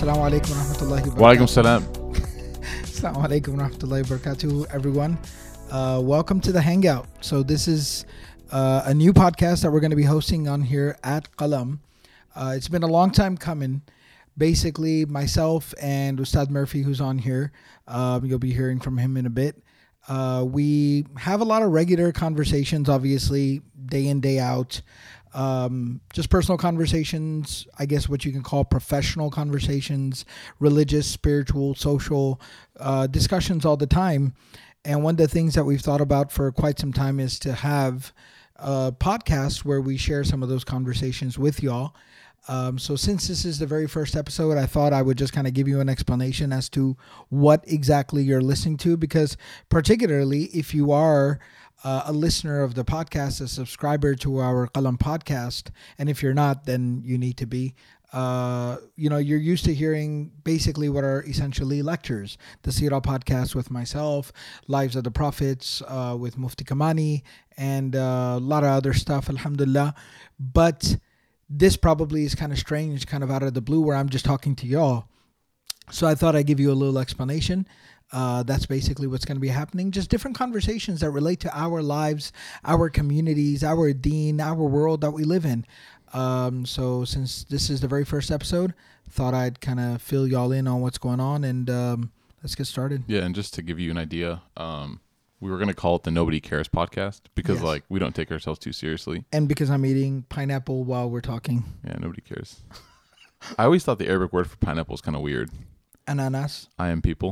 Assalamu alaikum wa rahmatullahi wa barakatuh. Wa alaikum salam. Assalamu alaikum wa rahmatullahi wa barakatuh, everyone. Welcome to the Hangout. So this is a new podcast that we're going to be hosting on here at Qalam. It's been a long time coming. Basically, myself and Ustad Murphy, who's on here, you'll be hearing from him in a bit. We have a lot of regular conversations, obviously, day in, day out. Just personal conversations, I guess what you can call professional conversations, religious, spiritual, social discussions all the time. And one of the things that we've thought about for quite some time is to have a podcast where we share some of those conversations with y'all. So since this is the very first episode, I thought I would just kind of give you an explanation as to what exactly you're listening to, because particularly if you are a listener of the podcast, a subscriber to our Qalam podcast, and if you're not, then you need to be. You're used to hearing basically what are essentially lectures. The Seerah podcast with myself, Lives of the Prophets with Mufti Kamani, and a lot of other stuff, alhamdulillah. But this probably is kind of strange, kind of out of the blue, where I'm just talking to y'all. So I thought I'd give you a little explanation. That's basically what's going to be happening. Just different conversations that relate to our lives, our communities, our deen, our world that we live in. So since this is the very first episode, thought I'd kind of fill y'all in on what's going on, and let's get started. Yeah, and just to give you an idea, we were going to call it the Nobody Cares podcast because we don't take ourselves too seriously. And because I'm eating pineapple while we're talking. Yeah, nobody cares. I always thought the Arabic word for pineapple was kind of weird. Ananas. I am people.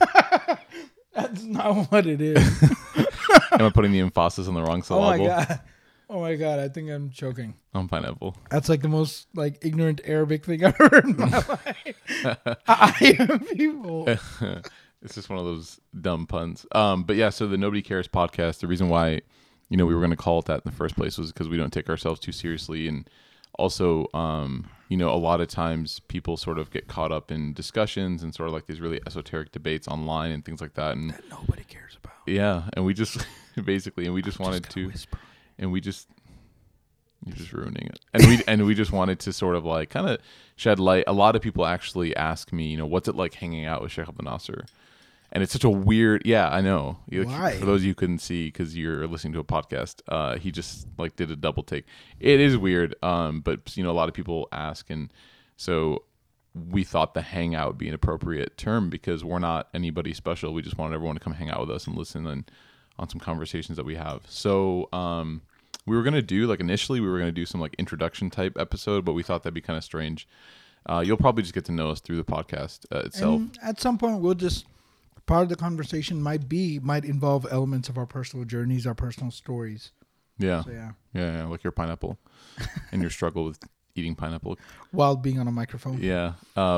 That's not what it is. Am I putting the emphasis on the wrong syllable? Oh my god, I think I'm choking. On pineapple. That's like the most ignorant Arabic thing I've heard in my life. I am people. It's just one of those dumb puns. But yeah, so the Nobody Cares podcast, the reason why, we were going to call it that in the first place was because we don't take ourselves too seriously. And also, a lot of times people sort of get caught up in discussions and sort of like these really esoteric debates online and things like that. And that nobody cares about. Yeah. And we just basically, and we just wanted to, whisper. and we just, you're just ruining it. And we just wanted to sort of like kind of shed light. A lot of people actually ask me, what's it like hanging out with Sheikh Abdel Nasser? And it's such a weird, I know. Why? For those of you who couldn't see, because you're listening to a podcast, he just did a double take. It is weird, but a lot of people ask, and so we thought the hangout would be an appropriate term because we're not anybody special. We just wanted everyone to come hang out with us and listen on some conversations that we have. So we were gonna do initially we were gonna do some introduction type episode, but we thought that'd be kind of strange. You'll probably just get to know us through the podcast itself. And at some point, we'll just. Part of the conversation might involve elements of our personal journeys, our personal stories. Yeah. So, Yeah, like your pineapple and your struggle with eating pineapple while being on a microphone. Yeah.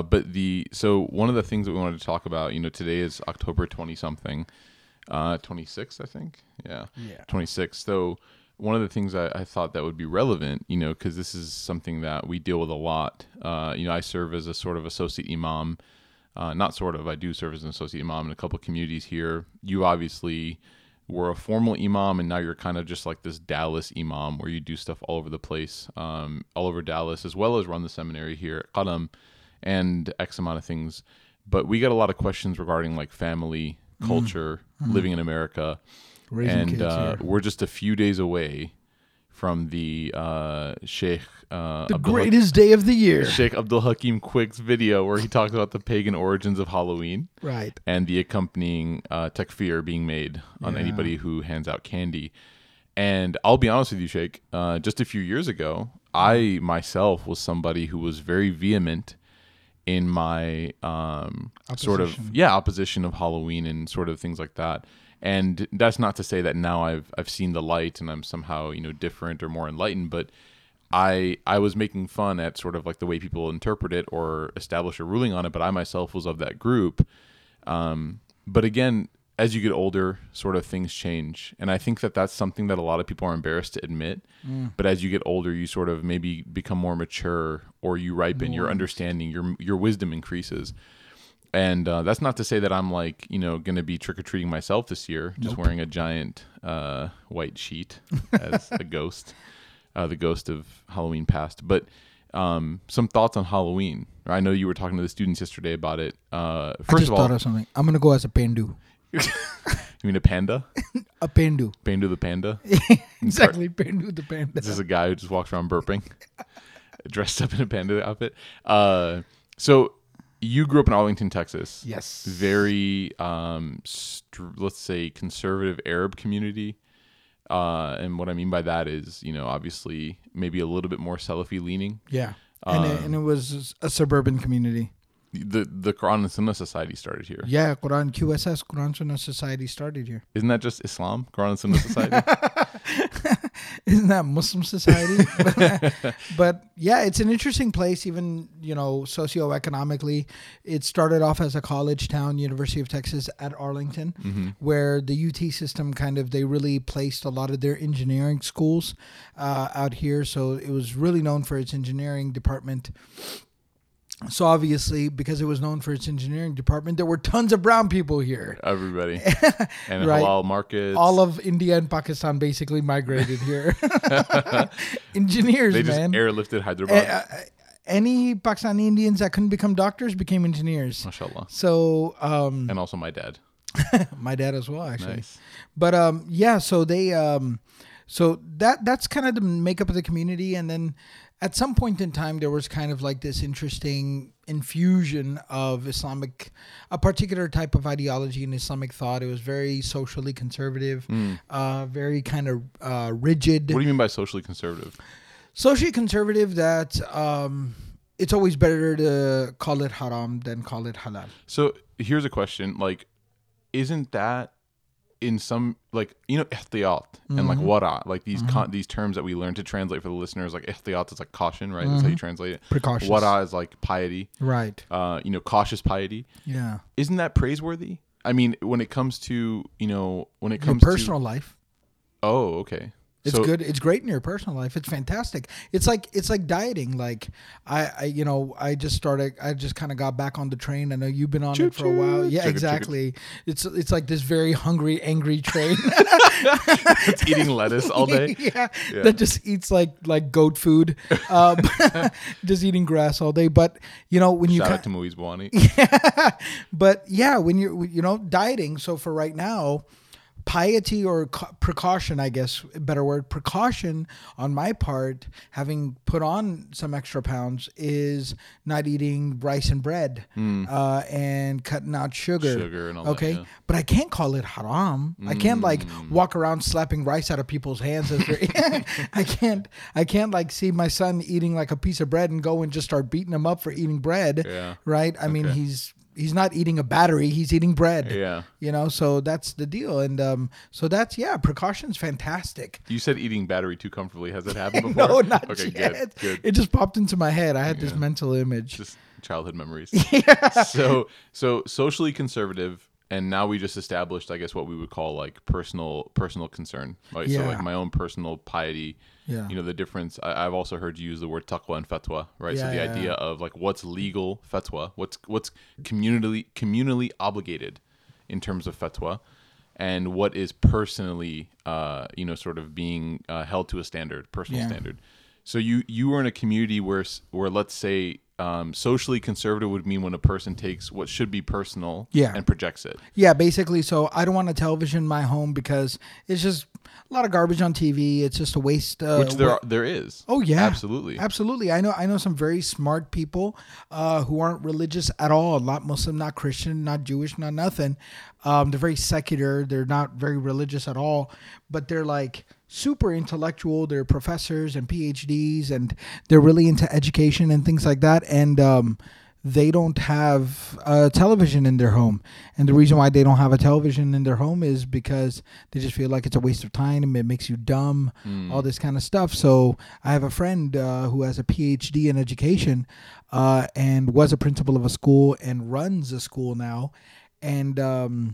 So one of the things that we wanted to talk about, today is October 20-something, 26th, I think. Yeah. 26th. So one of the things I thought that would be relevant, because this is something that we deal with a lot. I serve as a sort of associate imam. I do serve as an associate imam in a couple of communities here. You obviously were a formal imam, and now you're kind of just like this Dallas imam where you do stuff all over the place, all over Dallas, as well as run the seminary here at Qalam and X amount of things. But we get a lot of questions regarding family, culture, living in America. Raising kids here. We're just a few days away from the Sheikh the greatest day of the year, Sheikh Abdul Hakim Quick's video where he talks about the pagan origins of Halloween, right? And the accompanying takfir being made on anybody who hands out candy. And I'll be honest with you, Sheikh, just a few years ago, I myself was somebody who was very vehement in my opposition of Halloween and sort of things like that. And that's not to say that now I've seen the light and I'm somehow different or more enlightened, but I was making fun at sort of the way people interpret it or establish a ruling on it. But I myself was of that group. But again, as you get older, sort of things change, and I think that that's something that a lot of people are embarrassed to admit. But as you get older, you sort of maybe become more mature, or you ripen. Your understanding, your wisdom increases. And that's not to say that I'm going to be trick-or-treating myself this year, just wearing a giant white sheet as a ghost, the ghost of Halloween past. But some thoughts on Halloween. I know you were talking to the students yesterday about it. I just thought of something. I'm gonna go as a pendu. You mean a panda? A pendu. Pendu the panda? Exactly, pendu the panda. This is a guy who just walks around burping, dressed up in a panda outfit. So you grew up in Arlington, Texas. Yes. Very, let's say, conservative Arab community. And what I mean by that is, obviously maybe a little bit more Salafi leaning. Yeah. And it was a suburban community. The Quran and Sunnah Society started here. Yeah, QSS, Quran Sunnah Society started here. Isn't that just Islam? Quran and Sunnah Society? Isn't that Muslim society? But yeah, it's an interesting place, even, socioeconomically. It started off as a college town, University of Texas at Arlington, where the UT system they really placed a lot of their engineering schools out here. So it was really known for its engineering department. So obviously, because it was known for its engineering department, there were tons of brown people here. Everybody. And right. halal markets. All of India and Pakistan basically migrated here. Engineers, They just man. airlifted Hyderabad. Any Pakistani Indians that couldn't become doctors became engineers. MashaAllah. So, and also my dad. My dad as well, actually. Nice. But so they so that's kind of the makeup of the community. And then at some point in time, there was kind of like this interesting infusion of a particular type of ideology in Islamic thought. It was very socially conservative, very kind of rigid. What do you mean by socially conservative? Socially conservative, that it's always better to call it haram than call it halal. So here's a question. Isn't that in some, ihtiyat and wara, these terms that we learn to translate for the listeners, ihtiyat is caution, right? That's how you translate it. Precautious. Wara is piety. Right. Cautious piety. Yeah. Isn't that praiseworthy? I mean, when it comes to, your personal life. Oh, okay. It's good. It's great in your personal life. It's fantastic. It's like dieting. I just kind of got back on the train. I know you've been on it for a while. Yeah, Sugar, exactly. It's like this very hungry, angry train. It's eating lettuce all day. Yeah. That just eats like goat food. Just eating grass all day. But when you shout out to Muiz Bawani. Yeah. But yeah, when you're dieting. So for right now, piety or precaution, I guess, a better word, precaution on my part, having put on some extra pounds, is not eating rice and bread and cutting out sugar and all okay? that, yeah. But I can't call it haram. I can't walk around slapping rice out of people's hands. I can't see my son eating a piece of bread and go and just start beating him up for eating bread. Yeah. Right? I mean, he's not eating a battery. He's eating bread. Yeah. So that's the deal. And so that's, precaution's fantastic. You said eating battery too comfortably. Has that happened before? No, not okay, yet. Good. It just popped into my head. I had this mental image. Just childhood memories. Yeah. So socially conservative, and now we just established, I guess, what we would call personal concern. Right? Yeah. So my own personal piety. Yeah. The difference. I've also heard you use the word taqwa and fatwa, right? So the idea of what's legal fatwa, what's communally obligated in terms of fatwa, and what is personally, sort of being held to a standard, personal standard. So you were in a community where let's say socially conservative would mean when a person takes what should be personal and projects it. Yeah, basically. So I don't want a television in my home because it's just a lot of garbage on TV. It's just a waste. Which there is. Oh yeah, absolutely. I know some very smart people who aren't religious at all. Not Muslim, not Christian, not Jewish, not nothing. They're very secular. They're not very religious at all. But they're super intellectual. They're professors and PhDs, and they're really into education and things like that. And they don't have a television in their home. And the reason why they don't have a television in their home is because they just feel like it's a waste of time. It makes you dumb, all this kind of stuff. So I have a friend who has a PhD in education and was a principal of a school and runs a school now. And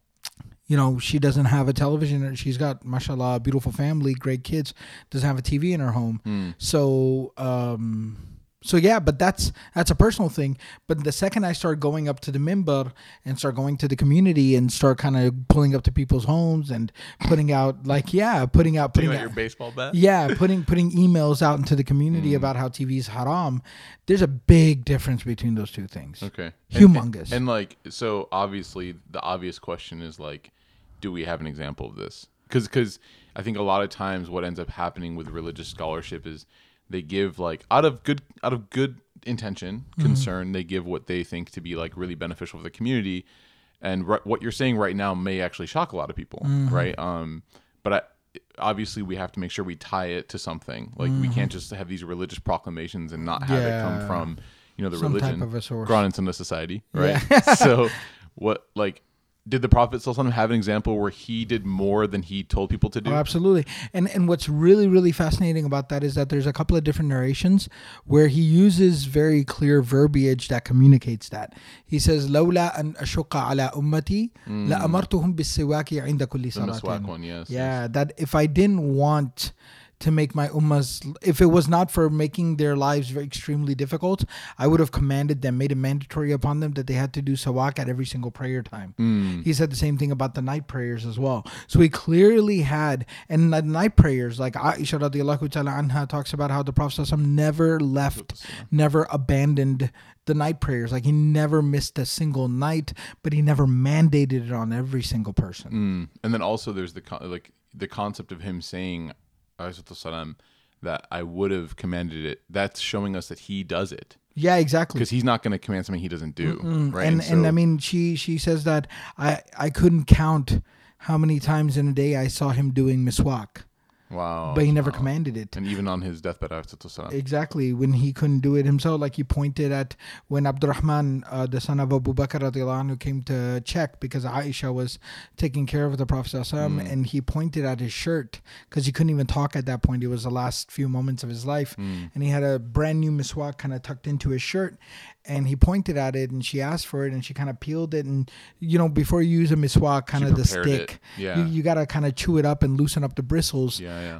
she doesn't have a television. She's got, mashallah, a beautiful family, great kids, doesn't have a TV in her home. So, So yeah, but that's a personal thing. But the second I start going up to the minbar and start going to the community and start kind of pulling up to people's homes and putting out putting out your baseball bat. Yeah, putting emails out into the community about how TV is haram. There's a big difference between those two things. Okay, Humongous. And like, so obviously, the obvious question is like, do we have an example of this? Because I think a lot of times what ends up happening with religious scholarship is they give like out of good intention, concern, they give what they think to be like really beneficial for the community, and what you're saying right now may actually shock a lot of people, right? But obviously we have to make sure we tie it to something. Like we can't just have these religious proclamations and not have it come from the Some religion type of a source. grown into the society, right? So what did the Prophet ﷺ have an example where he did more than he told people to do? Oh, absolutely. And what's really, really fascinating about that is that there's a couple of different narrations where he uses very clear verbiage that communicates that. He says, لولا أن أشق على أمتي لأمرتهم بالسواك عند كل The miswak صلاة. one, yes. Yeah, that if I didn't want to make my ummahs, if it was not for making their lives very extremely difficult, I would have commanded them, made it mandatory upon them that they had to do sawak at every single prayer time. He said the same thing about the night prayers as well. So he clearly had, and the night prayers, like Aisha radiallahu ta'ala anha talks about how the Prophet ﷺ never left, never abandoned the night prayers. Like he never missed a single night, but he never mandated it on every single person. And then also there's the concept of him saying that I would have commanded it. That's showing us that he does it. Yeah, exactly. Because he's not going to command something he doesn't do, right? And I mean, she says that I couldn't count how many times in a day I saw him doing miswak. Wow. But he never commanded it. And even on his deathbed, exactly, when he couldn't do it himself, like he pointed at when Abdurrahman, the son of Abu Bakr radiallahu anhu, came to check because Aisha was taking care of the Prophet and he pointed at his shirt because he couldn't even talk at that point. It was the last few moments of his life. And he had a brand new miswak kind of tucked into his shirt. And he pointed at it and she asked for it and she kind of peeled it. And, before you use a miswak, kind of the stick, you got to kind of chew it up and loosen up the bristles.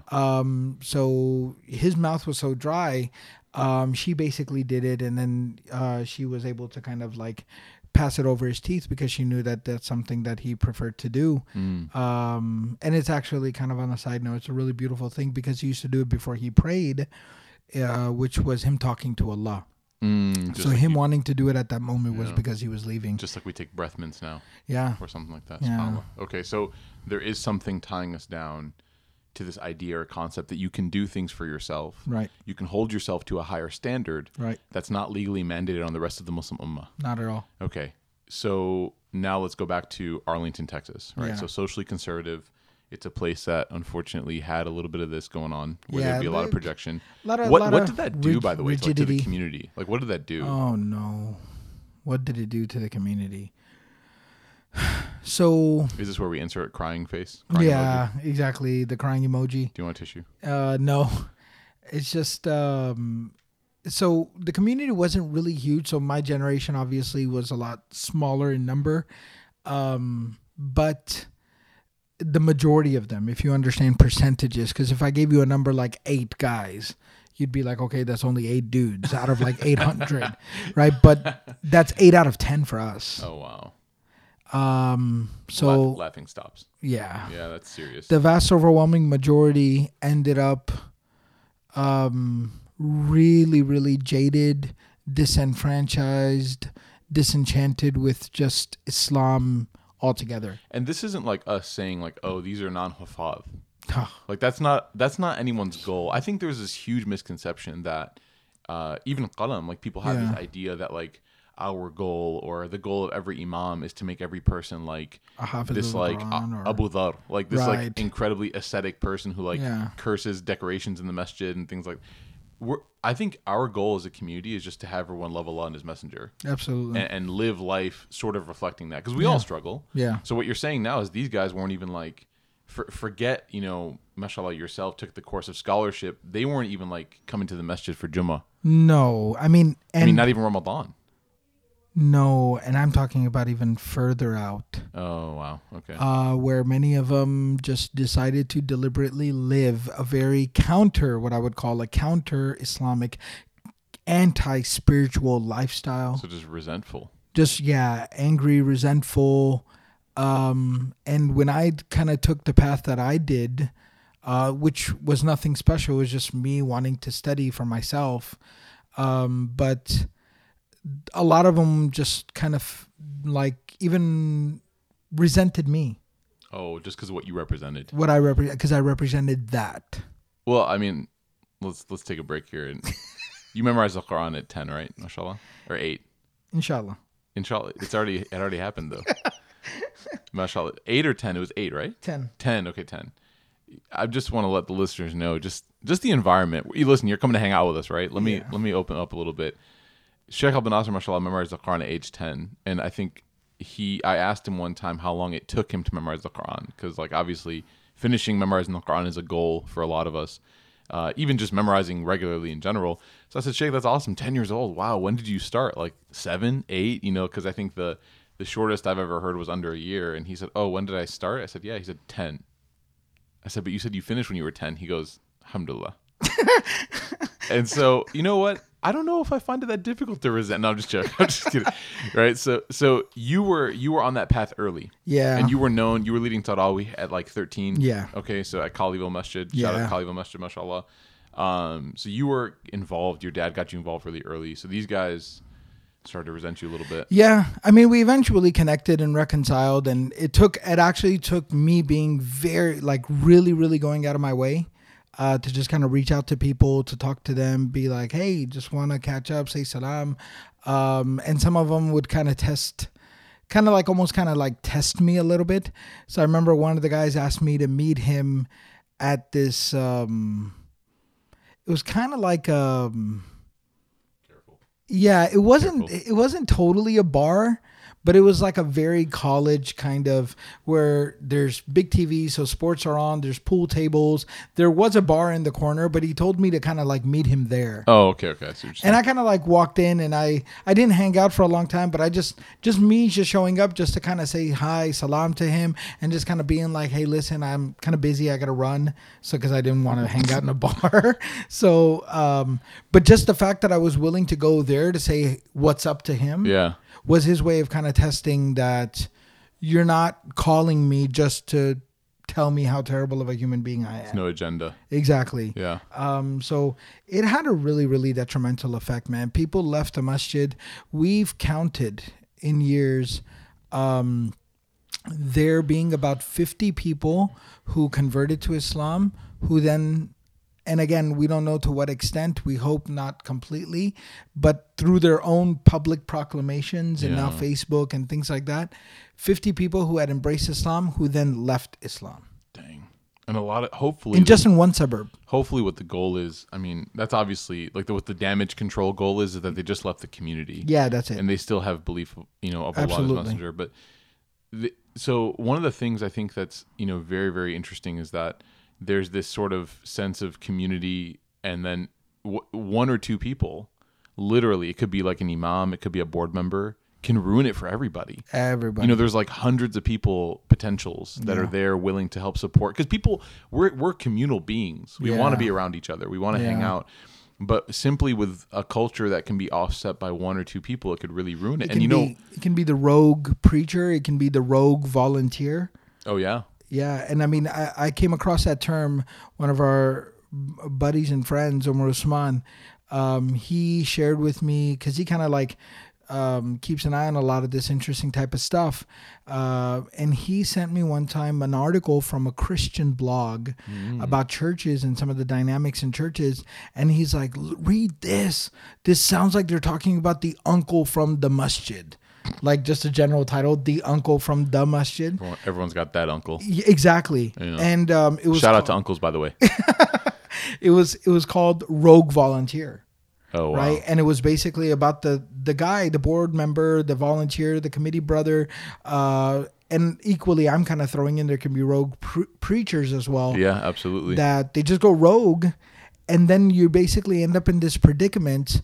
So his mouth was so dry, she basically did it. And then she was able to kind of like pass it over his teeth because she knew that that's something that he preferred to do. And it's actually kind of on a side note, it's a really beautiful thing because he used to do it before he prayed, which was him talking to Allah. So like him wanting to do it at that moment was because he was leaving. Just like we take breath mints now. Yeah. Or something like that. Yeah. Okay, so there is something tying us down to this idea or concept that you can do things for yourself. Right. You can hold yourself to a higher standard. Right. That's not legally mandated on the rest of the Muslim Ummah. Not at all. Okay. So now let's go back to Arlington, Texas. Right. Yeah. So socially conservative. It's a place that unfortunately had a little bit of this going on where there'd be a lot of projection. What did that do, by the way, to the community? Like, what did that do? Oh, no. What did it do to the community? So... Is this where we insert crying face? Crying emoji? Exactly. The crying emoji. Do you want a tissue? No. It's just... So the community wasn't really huge. So my generation obviously was a lot smaller in number. But... the majority of them, if you understand percentages, because if I gave you a number like 8 guys, you'd be like, okay, that's only 8 dudes out of like 800, right? But that's 8 out of 10 for us. Oh, wow. So laughing stops. Yeah. Yeah, that's serious. The vast overwhelming majority ended up really, really jaded, disenfranchised, disenchanted with just Islam altogether. And this isn't like us saying like, oh, these are non-hufaz. Like that's not anyone's goal. I think there's this huge misconception that even qalam, like people have this idea that like our goal or the goal of every imam is to make every person like this like Abu Dhar, like this like incredibly ascetic person who like curses decorations in the masjid and things like. I think our goal as a community is just to have everyone love Allah and His Messenger. Absolutely. And live life sort of reflecting that. Because we all struggle. Yeah. So what you're saying now is these guys weren't even like, forget, mashallah, yourself took the course of scholarship. They weren't even like coming to the masjid for Jummah. No. I mean, not even Ramadan. No, and I'm talking about even further out. Oh, wow. Okay. Where many of them just decided to deliberately live a very what I would call a counter-Islamic, anti-spiritual lifestyle. So just resentful. Just, yeah, angry, resentful. And when I kind of took the path that I did, which was nothing special, it was just me wanting to study for myself. But a lot of them just kind of like even resented me. Oh, just because of what you represented. What I represent, because I represented that. Well, I mean, let's take a break here. And you memorized the Quran at 10, right? Mashallah, or 8. Inshallah. Inshallah, it already happened though. Mashallah, 8 or 10? It was 8, right? 10. 10. Okay, 10. I just want to let the listeners know just the environment. You listen, you're coming to hang out with us, right? Let me open up a little bit. Sheikh Abdel Nasser, mashallah, memorized the Quran at age 10, and I think I asked him one time how long it took him to memorize the Quran, because like obviously finishing memorizing the Quran is a goal for a lot of us, even just memorizing regularly in general. So I said, Sheikh, that's awesome. 10 years old. Wow. When did you start? Like 7, 8? You know, because I think the shortest I've ever heard was under a year. And he said, oh, when did I start? I said, yeah. He said 10. I said, but you said you finished when you were 10. He goes, alhamdulillah. And so, you know what? I don't know if I find it that difficult to resent. No, I'm just joking. I'm just kidding. Right? So you were on that path early. Yeah. And you were leading Tarawih at like 13. Yeah. Okay, so at Khaliville Masjid. Yeah. Shout out to Khaliville Masjid, mashallah. So you were involved. Your dad got you involved really early. So these guys started to resent you a little bit. Yeah. I mean, we eventually connected and reconciled, and it actually took me being very, like, really, really going out of my way to just kind of reach out to people, to talk to them, be like, hey, just want to catch up, say salam. And some of them would kind of test me a little bit. So I remember one of the guys asked me to meet him at this, it was kind of like, yeah, it wasn't totally a bar, but it was like a very college kind of, where there's big TVs, so sports are on, there's pool tables. There was a bar in the corner, but he told me to kind of like meet him there. Oh, okay. I see what you're saying. And I kind of like walked in, and I didn't hang out for a long time, but I just showing up just to kind of say hi, salam to him, and just kind of being like, hey, listen, I'm kind of busy, I got to run. So, because I didn't want to hang out in a bar. So, but just the fact that I was willing to go there to say what's up to him. Yeah. Was his way of kind of testing that you're not calling me just to tell me how terrible of a human being I am. There's no agenda. Exactly. Yeah. So it had a really, really detrimental effect, man. People left the masjid. We've counted in years there being about 50 people who converted to Islam, who then, and again, we don't know to what extent, we hope not completely, but through their own public proclamations and now Facebook and things like that, 50 people who had embraced Islam who then left Islam. Dang. And a lot of, hopefully. And just in one suburb. Hopefully what the goal is, I mean, that's obviously, like what the damage control goal is that they just left the community. Yeah, that's it. And they still have belief, of Allah's messenger. But so one of the things I think that's, very, very interesting is that there's this sort of sense of community, and then one or two people, literally, it could be like an imam, it could be a board member, can ruin it for everybody. Everybody. There's like hundreds of people, potentials that are there willing to help support. Because people, we're communal beings. We want to be around each other. We want to hang out. But simply with a culture that can be offset by one or two people, it could really ruin it. And it can be the rogue preacher. It can be the rogue volunteer. Oh, yeah. Yeah, and I mean, I came across that term. One of our buddies and friends, Omar Usman, he shared with me, because he kind of like keeps an eye on a lot of this interesting type of stuff. And he sent me one time an article from a Christian blog about churches and some of the dynamics in churches. And he's like, read this. This sounds like they're talking about the uncle from the masjid. Like just a general title, The Uncle from the Masjid. Everyone's got that uncle. Exactly. And it was shout out to uncles, by the way. It was called Rogue Volunteer. Oh, wow. Right. And it was basically about the guy, the board member, the volunteer, the committee brother. And equally, I'm kind of throwing in there can be rogue preachers as well. Yeah, absolutely. That they just go rogue. And then you basically end up in this predicament.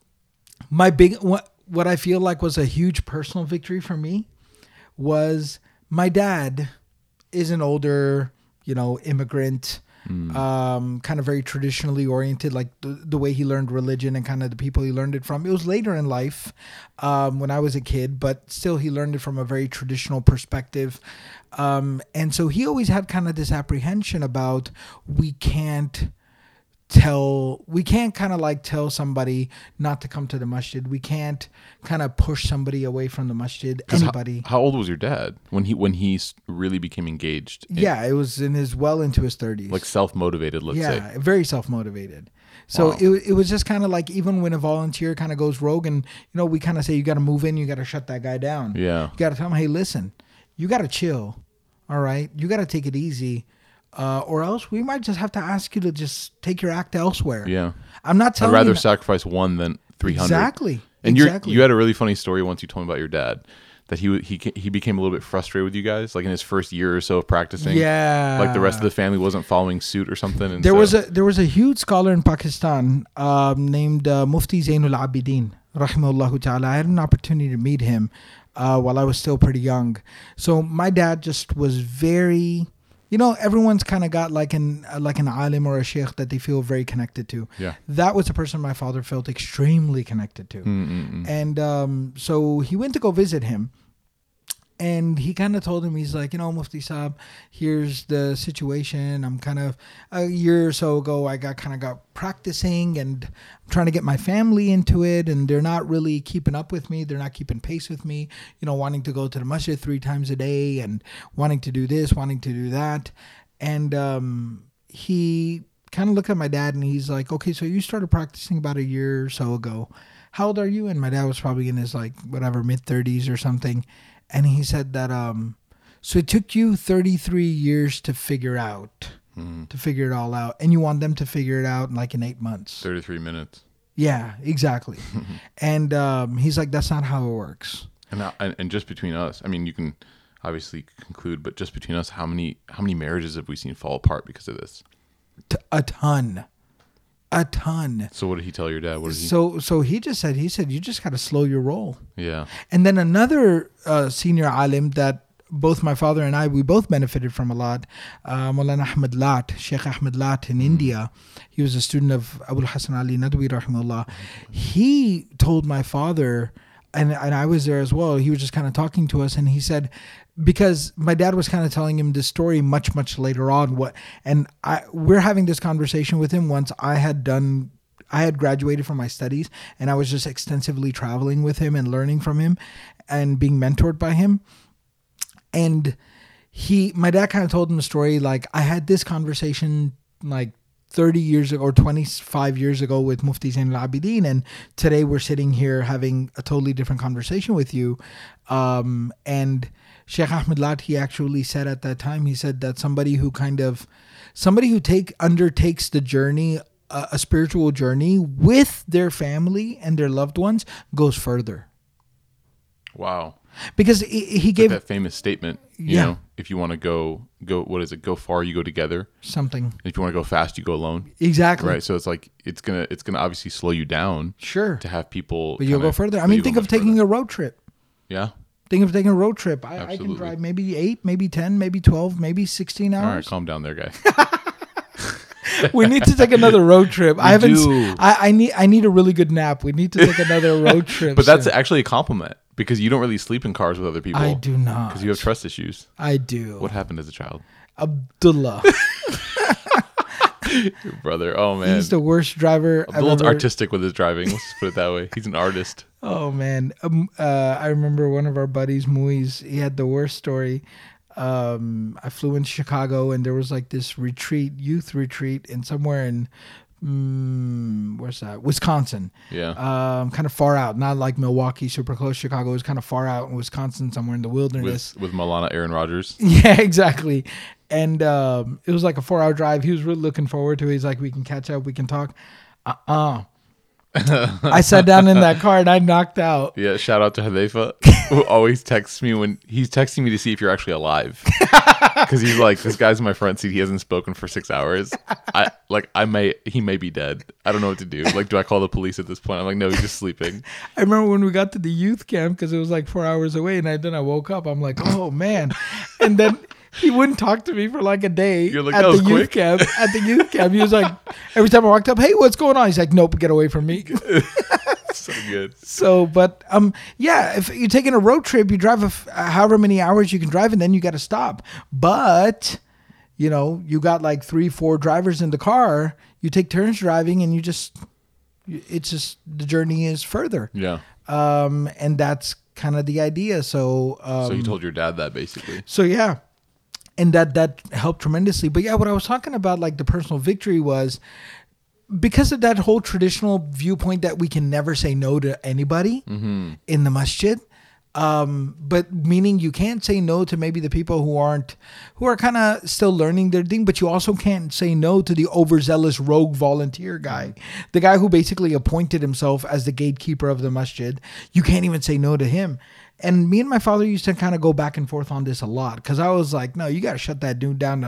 What I feel like was a huge personal victory for me was my dad is an older, immigrant. kind of very traditionally oriented, like the way he learned religion and kind of the people he learned it from. It was later in life when I was a kid, but still he learned it from a very traditional perspective. And so he always had kind of this apprehension about we can't kind of like tell somebody not to come to the masjid. We can't kind of push somebody away from the masjid. Anybody. How old was your dad when he really became engaged? Yeah, it was well into his 30s. Like self-motivated, let's say. Yeah, very self-motivated. So it was just kind of like, even when a volunteer kind of goes rogue, and we kind of say, you got to move in, you got to shut that guy down. Yeah. You got to tell him, hey, listen, you got to chill. All right, you got to take it easy. Or else we might just have to ask you to just take your act elsewhere. Yeah. I'm not telling you. I'd rather sacrifice one than 300. Exactly. And you had a really funny story once you told me about your dad, that he became a little bit frustrated with you guys, like in his first year or so of practicing. Yeah. Like the rest of the family wasn't following suit or something. And there was a huge scholar in Pakistan named Mufti Zainul Abidin, rahimahullah ta'ala. I had an opportunity to meet him while I was still pretty young. So my dad just was very... everyone's kind of got like an alim or a sheikh that they feel very connected to. Yeah. That was a person my father felt extremely connected to. And so he went to go visit him. And he kind of told him, he's like, Mufti Saab, here's the situation. I'm kind of, a year or so ago, I got practicing and I'm trying to get my family into it. And they're not really keeping up with me. They're not keeping pace with me, wanting to go to the masjid 3 times a day and wanting to do this, wanting to do that. And he kind of looked at my dad and he's like, okay, so you started practicing about a year or so ago. How old are you? And my dad was probably in his mid-30s or something. And he said that, so it took you 33 years to figure it all out. And you want them to figure it out in 8 months. 33 minutes. Yeah, exactly. And he's like, that's not how it works. And just between us, I mean, you can obviously conclude, but just between us, how many marriages have we seen fall apart because of this? A ton. So what did he tell your dad? So he said you just got to slow your roll. Yeah. And then another senior alim that both my father and we both benefited from a lot, Maulana Ahmed Lat, Sheikh Ahmed Lat in India. He was a student of Abul Hasan Ali Nadwi rahimahullah. He told my father, and I was there as well, he was just kind of talking to us, and he said, because my dad was kind of telling him this story much, much later on. We're having this conversation with him once I had graduated from my studies, and I was just extensively traveling with him and learning from him and being mentored by him. And my dad kind of told him the story, like, I had this conversation 30 years ago or 25 years ago with Mufti Zainul Abidin, and today we're sitting here having a totally different conversation with you. And Sheikh Ahmed Lat, he actually said at that time, he said that somebody who undertakes the journey, a spiritual journey with their family and their loved ones, goes further. Wow. Because he gave that famous statement, you know, if you want to go, what is it? Go far, you go together. Something. If you want to go fast, you go alone. Exactly. Right. So it's like, it's gonna obviously slow you down. Sure. To have people. But you'll go further. I mean, think of taking a road trip. Yeah. Think of taking a road trip. I can drive maybe 8, maybe 10, maybe 12, maybe 16 hours. All right, calm down there, guy. We need to take another road trip. I need a really good nap. We need to take another road trip. But that's actually a compliment, because you don't really sleep in cars with other people. I do not. Because you have trust issues. I do. What happened as a child? Abdullah. Your brother. Oh, man. He's the worst driver. Abdullah's artistic with his driving. Let's just put it that way. He's an artist. Oh, man. I remember one of our buddies, Muiz, he had the worst story. I flew into Chicago, and there was this youth retreat somewhere in where's that? Wisconsin. Yeah. Kind of far out, not like Milwaukee, super close. Chicago was kind of far out in Wisconsin, somewhere in the wilderness. With Maulana Aaron Rodgers. Yeah, exactly. And it was like a 4-hour drive. He was really looking forward to it. He's like, we can catch up, we can talk. I sat down in that car and I knocked out. Yeah, shout out to Hudhaifa, who always texts me when he's texting me to see if you're actually alive. Because he's like, this guy's in my front seat. He hasn't spoken for 6 hours. He may be dead. I don't know what to do. Like, do I call the police at this point? I'm like, no, he's just sleeping. I remember when we got to the youth camp, because it was 4 hours away, and then I woke up. I'm like, oh man. And then He wouldn't talk to me for like a day. You're like, at that was the youth quick. camp. At the youth camp, he was like, every time I walked up, hey, what's going on? He's like, nope, get away from me. So good. So, but yeah, if you're taking a road trip, you drive however many hours you can drive, and then you got to stop. But you know, you got like 3-4 drivers in the car. You take turns driving, and it's just the journey is further. Yeah. And that's kind of the idea. So you told your dad that basically. So yeah, and that helped tremendously. But yeah, what I was talking about, like the personal victory, was because of that whole traditional viewpoint that we can never say no to anybody in the masjid. But meaning you can't say no to maybe the people who are kind of still learning their thing, but you also can't say no to the overzealous rogue volunteer guy, the guy who basically appointed himself as the gatekeeper of the masjid. You can't even say no to him. And me and my father used to kind of go back and forth on this a lot, because I was like, no, you got to shut that dude down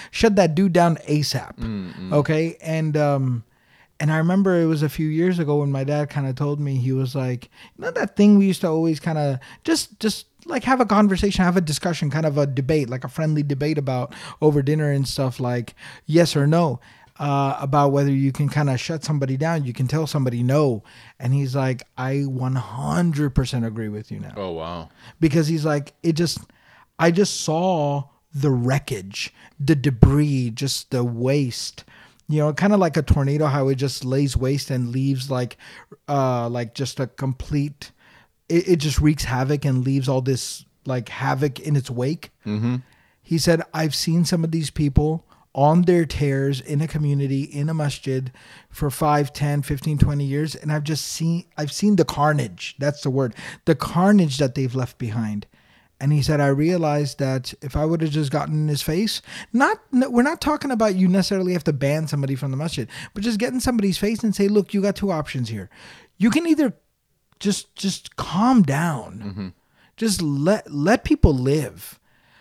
ASAP. Okay. And I remember it was a few years ago when my dad kind of told me, he was like, you know, that thing we used to always kind of just like have a conversation, have a discussion, kind of a debate, like a friendly debate about over dinner and stuff, like yes or no, about whether you can kind of shut somebody down. You can tell somebody no. And he's like, I 100% agree with you now. Oh, wow. Because he's like, I just saw the wreckage, the debris, just the waste. You know, kind of like a tornado, how it just lays waste and leaves like just a complete, it just wreaks havoc and leaves all this like havoc in its wake. Mm-hmm. He said, I've seen some of these people on their tears in a community, in a masjid for 5, 10, 15, 20 years. And I've seen the carnage. That's the word. The carnage that they've left behind. And he said, I realized that if I would have just gotten in his face, we're not talking about you necessarily have to ban somebody from the masjid, but just get in somebody's face and say, look, you got 2 options here. You can either just calm down, just let people live,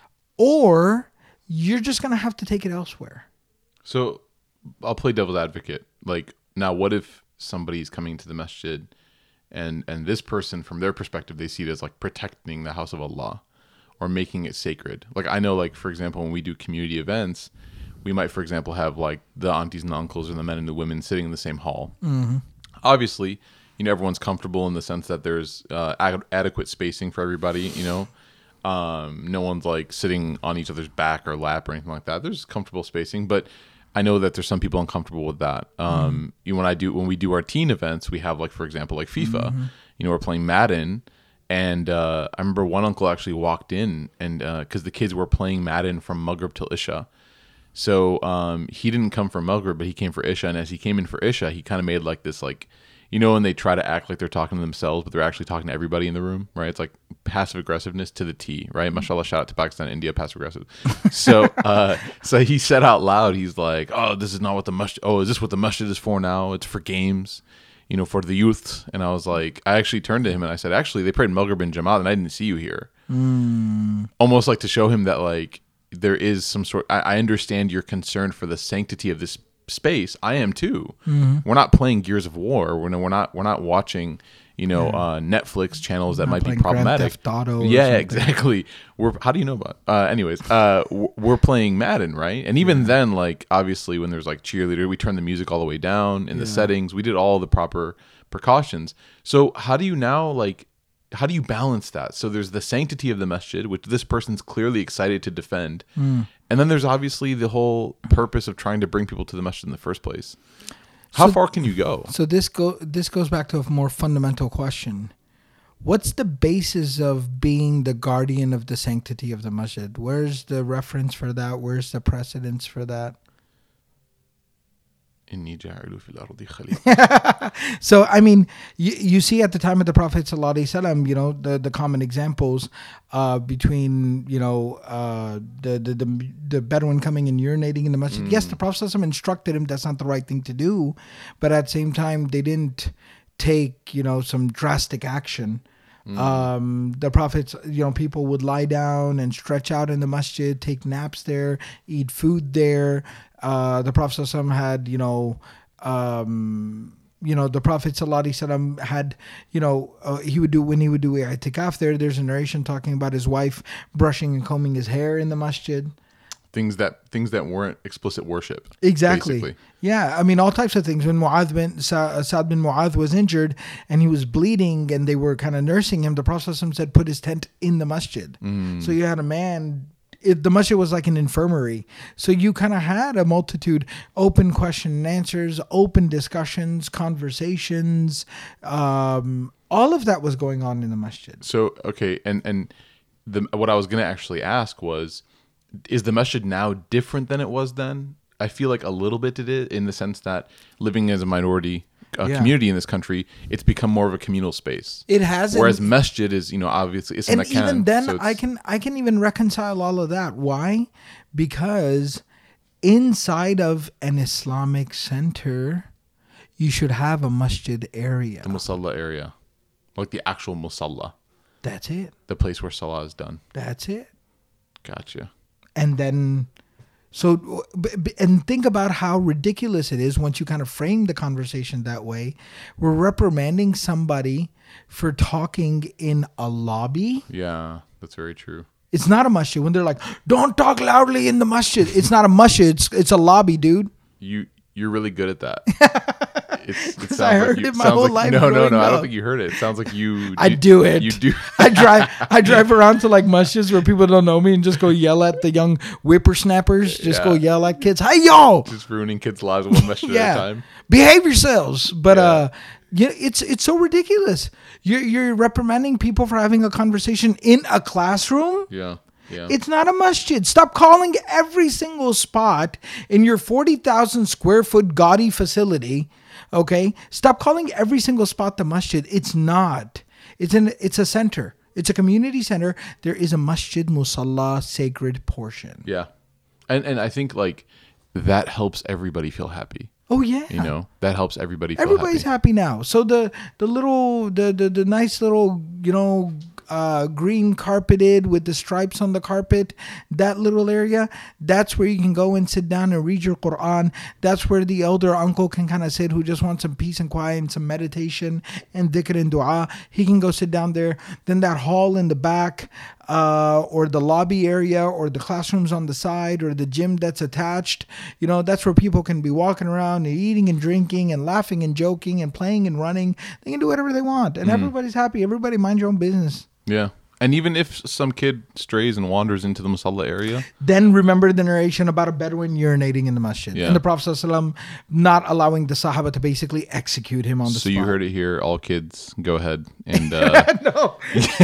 or you're just going to have to take it elsewhere. So I'll play devil's advocate. Like, now what if somebody's coming to the masjid and this person, from their perspective, they see it as like protecting the house of Allah or making it sacred. Like, I know, like, for example, when we do community events, we might, for example, have like the aunties and the uncles or the men and the women sitting in the same hall. Mm-hmm. Obviously, you know, everyone's comfortable in the sense that there's adequate spacing for everybody, you know. No one's like sitting on each other's back or lap or anything like that. There's comfortable spacing, but I know that there's some people uncomfortable with that. When we do our teen events, we have, like, for example, like FIFA, you know, we're playing Madden. And I remember one uncle actually walked in and because the kids were playing Madden from Maghrib till Isha. So he didn't come for Maghrib, but he came for Isha. And as he came in for Isha, he kind of made like this, like, you know, when they try to act like they're talking to themselves, but they're actually talking to everybody in the room, right? It's like passive aggressiveness to the T, right? Mashallah, shout out to Pakistan, India, passive aggressive. So he said out loud, he's like, oh, this is not what the masjid, oh, is this what the masjid is for now? It's for games, you know, for the youth. And I was like, I actually turned to him and I said, actually, they prayed Maghrib in Jamaat and I didn't see you here. Almost like to show him that, like, there is some sort, I understand your concern for the sanctity of this space. I am too. We're not playing Gears of War. We're not watching, you know, Netflix channels that might be problematic. Yeah, exactly. How do you know about? Anyways, we're playing Madden, right? And even then, like, obviously, when there's like cheerleader, we turn the music all the way down in the settings. We did all the proper precautions. So how do you now, like, how do you balance that? So there's the sanctity of the masjid, which this person's clearly excited to defend. And then there's obviously the whole purpose of trying to bring people to the masjid in the first place. How far can you go? So this goes back to a more fundamental question. What's the basis of being the guardian of the sanctity of the masjid? Where's the reference for that? Where's the precedence for that? So, I mean, you see at the time of the Prophet ﷺ, you know, the common examples between, you know, the Bedouin coming and urinating in the masjid. Yes, the Prophet ﷺ instructed him that's not the right thing to do, but at the same time, they didn't take, you know, some drastic action. The Prophet, you know, people would lie down and stretch out in the masjid, take naps there, eat food there. The Prophet ﷺ had, you know, the Prophet ﷺ had, he would do, when he would do i'tikaf there's a narration talking about his wife brushing and combing his hair in the masjid. Things that weren't explicit worship. Exactly. Basically. Yeah, I mean, all types of things. When Sa'd bin Mu'adh was injured and he was bleeding and they were kind of nursing him, the Prophet ﷺ said, put his tent in the masjid. So you had a man, the masjid was like an infirmary. So you kind of had a multitude, open question and answers, open discussions, conversations. All of that was going on in the masjid. So, okay, and what I was going to actually ask was, is the masjid now different than it was then? I feel like a little bit it is, in the sense that living as a minority community in this country, it's become more of a communal space. It has. Whereas masjid is, obviously it's and even then, so I can even reconcile all of that. Why? Because inside of an Islamic center, you should have a masjid area. The musalla area. Like the actual musalla. That's it. The place where salah is done. That's it. Gotcha. And then, and think about how ridiculous it is once you kind of frame the conversation that way. We're reprimanding somebody for talking in a lobby. Yeah, that's very true. It's not a masjid. When they're like, don't talk loudly in the masjid. It's not a masjid. It's a lobby, dude. You're really good at that. It sounds I heard it my whole life. No. I don't think you heard it. It sounds like you. I do it. You do. I drive around to like masjids where people don't know me and just go yell at the young whippersnappers. Just go yell at kids. Hey, y'all! Just ruining kids' lives one masjid at a time. Behave yourselves. But it's so ridiculous. You're reprimanding people for having a conversation in a classroom. Yeah. Yeah. It's not a masjid. Stop calling every single spot in your 40,000 square foot gaudy facility. Okay, stop calling every single spot the masjid. It's not. It's a center. It's a community center. There is a masjid musalla sacred portion. Yeah, and I think like that helps everybody feel happy. Oh yeah, that helps everybody. Everybody's happy now. So the nice little green carpeted with the stripes on the carpet, that little area, that's where you can go and sit down and read your Quran. That's where the elder uncle can kind of sit who just wants some peace and quiet and some meditation and dhikr and dua. He can go sit down there. Then that hall in the back, or the lobby area, or the classrooms on the side, or the gym that's attached, that's where people can be walking around and eating and drinking and laughing and joking and playing and running. They can do whatever they want, and everybody's happy. Everybody mind your own business. Yeah. And even if some kid strays and wanders into the musalla area, then remember the narration about a Bedouin urinating in the masjid. And the Prophet ﷺ not allowing the Sahaba to basically execute him on the spot. So you heard it here. All kids, go ahead. And no.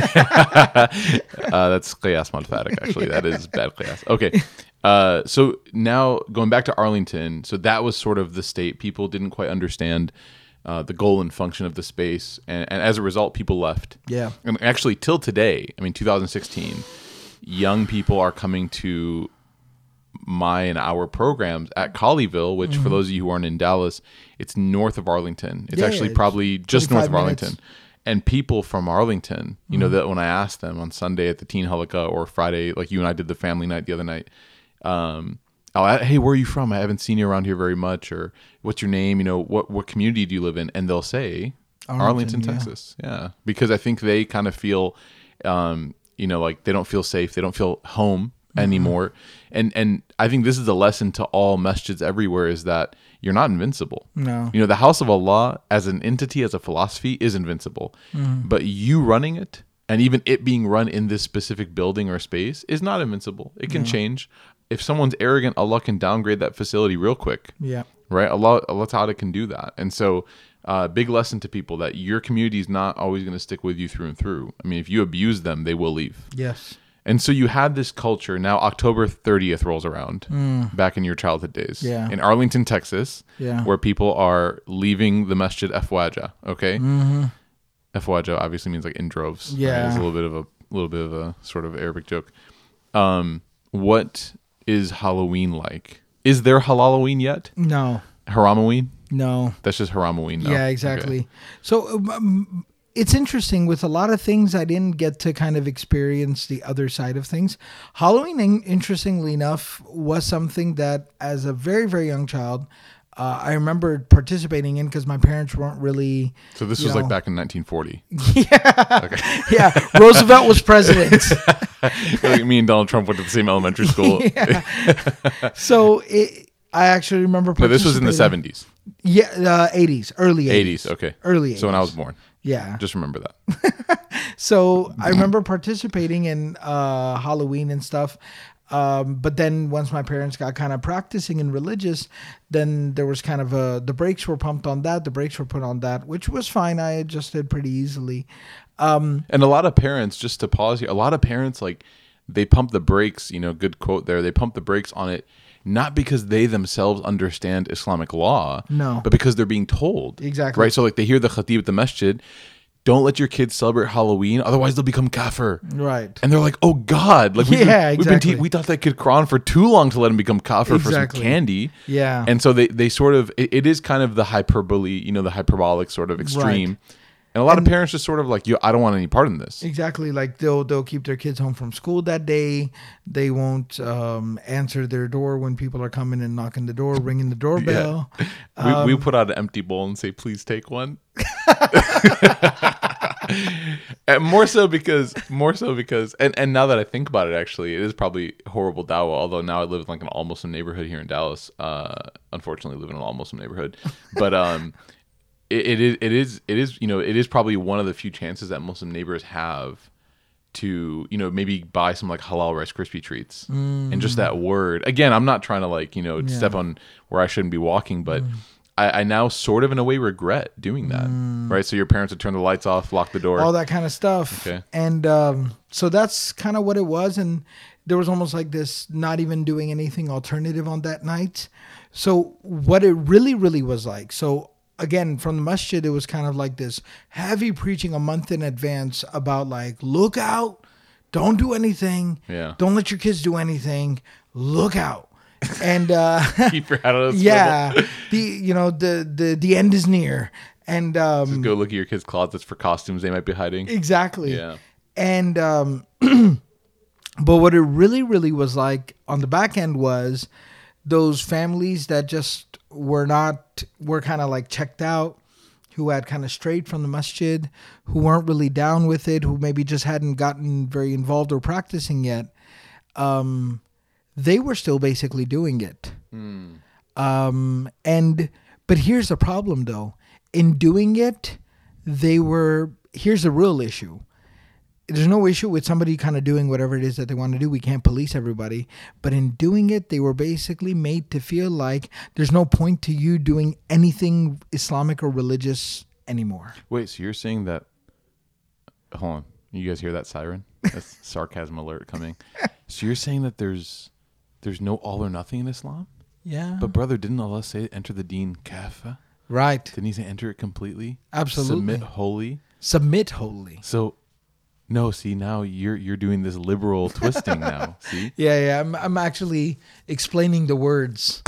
That's qiyas malfarik, actually. That is bad qiyas. Okay. So now going back to Arlington, so that was sort of the state. People didn't quite understand the goal and function of the space, and as a result, people left. Yeah, and actually, till today, 2016, young people are coming to my and our programs at Colleyville, which for those of you who aren't in Dallas, it's north of Arlington. It's actually probably just north of Arlington. And people from Arlington, that when I asked them on Sunday at the Teen Halakha or Friday, like you and I did the family night the other night, hey, where are you from? I haven't seen you around here very much. Or what's your name? What community do you live in? And they'll say Arlington, Texas. Yeah. Because I think they kind of feel, like they don't feel safe. They don't feel home anymore. And I think this is a lesson to all masjids everywhere, is that you're not invincible. No. The House of Allah as an entity, as a philosophy, is invincible. But you running it, and even it being run in this specific building or space, is not invincible. It can change. If someone's arrogant, Allah can downgrade that facility real quick. Yeah. Right? Allah Ta'ala can do that. And so big lesson to people that your community is not always going to stick with you through and through. If you abuse them, they will leave. Yes. And so you had this culture. Now October 30th rolls around back in your childhood days. Yeah. In Arlington, Texas, where people are leaving the masjid afwaja. Okay? Afwaja obviously means like in droves. Yeah. Right? It's a little bit of a sort of Arabic joke. What is Halloween like? Is there Halloween yet? No. Haramoween? No. That's just Haramoween now. Yeah, exactly. Okay. So it's interesting. With a lot of things, I didn't get to kind of experience the other side of things. Halloween, interestingly enough, was something that as a very, very young child, I remember participating in because my parents weren't really. So this was like back in 1940. Yeah. Okay. Yeah. Roosevelt was president. Like me and Donald Trump went to the same elementary school. Yeah. So I actually remember. No, this was in the 70s. Yeah, 80s, early 80s. 80s, okay. Early 80s. So when I was born. Yeah. Just remember that. So I remember participating in Halloween and stuff. But then once my parents got kind of practicing in religious, then there was kind of the brakes were pumped on that. The brakes were put on that, which was fine. I adjusted pretty easily. And a lot of parents, just to pause here, a lot of parents, like, they pump the brakes, good quote there. They pump the brakes on it, not because they themselves understand Islamic law, no, but because they're being told. Exactly. Right? So like they hear the khatib at the masjid, don't let your kids celebrate Halloween, otherwise they'll become kafir. Right. And they're like, oh God. Like exactly. we taught that kid Quran for too long to let him become kafir for some candy. Yeah. And so they sort of, it is kind of the hyperbole, the hyperbolic sort of extreme. Right. And a lot of parents just sort of like, I don't want any part in this. Exactly. Like they'll keep their kids home from school that day. They won't answer their door when people are coming and knocking the door, ringing the doorbell. Yeah. We put out an empty bowl and say, please take one. And more so because and now that I think about it, actually, it is probably horrible dawah, although now I live in like an all-Muslim neighborhood here in Dallas. Unfortunately, live in an all-Muslim neighborhood. But it is probably one of the few chances that Muslim neighbors have to maybe buy some like halal Rice Krispie treats. And just that word, again, I'm not trying to like step on where I shouldn't be walking, but I now sort of in a way regret doing that, right? So your parents would turn the lights off, lock the door, all that kind of stuff. Okay. And so that's kind of what it was. And there was almost like this not even doing anything alternative on that night. So what it really, really was like, so again, from the masjid, it was kind of like this heavy preaching a month in advance about like, look out, don't do anything. Yeah. Don't let your kids do anything. Look out. And keep your head on a swivel. Yeah, the end is near. And just go look at your kids' closets for costumes they might be hiding. Exactly. Yeah. And but what it really, really was like on the back end was those families that just were kind of like checked out, who had kind of strayed from the masjid, who weren't really down with it, who maybe just hadn't gotten very involved or practicing yet. They were still basically doing it. But here's the problem though. In doing it, here's the real issue. There's no issue with somebody kind of doing whatever it is that they want to do. We can't police everybody. But in doing it, they were basically made to feel like there's no point to you doing anything Islamic or religious anymore. Wait, so you're saying that, hold on, you guys hear that siren? That's sarcasm alert coming. So you're saying that there's no all or nothing in Islam? Yeah. But brother, didn't Allah say enter the deen kafa? Right. Didn't he say enter it completely? Absolutely. Submit wholly. So no, see, now you're doing this liberal twisting now. See? Yeah. I'm actually explaining the words.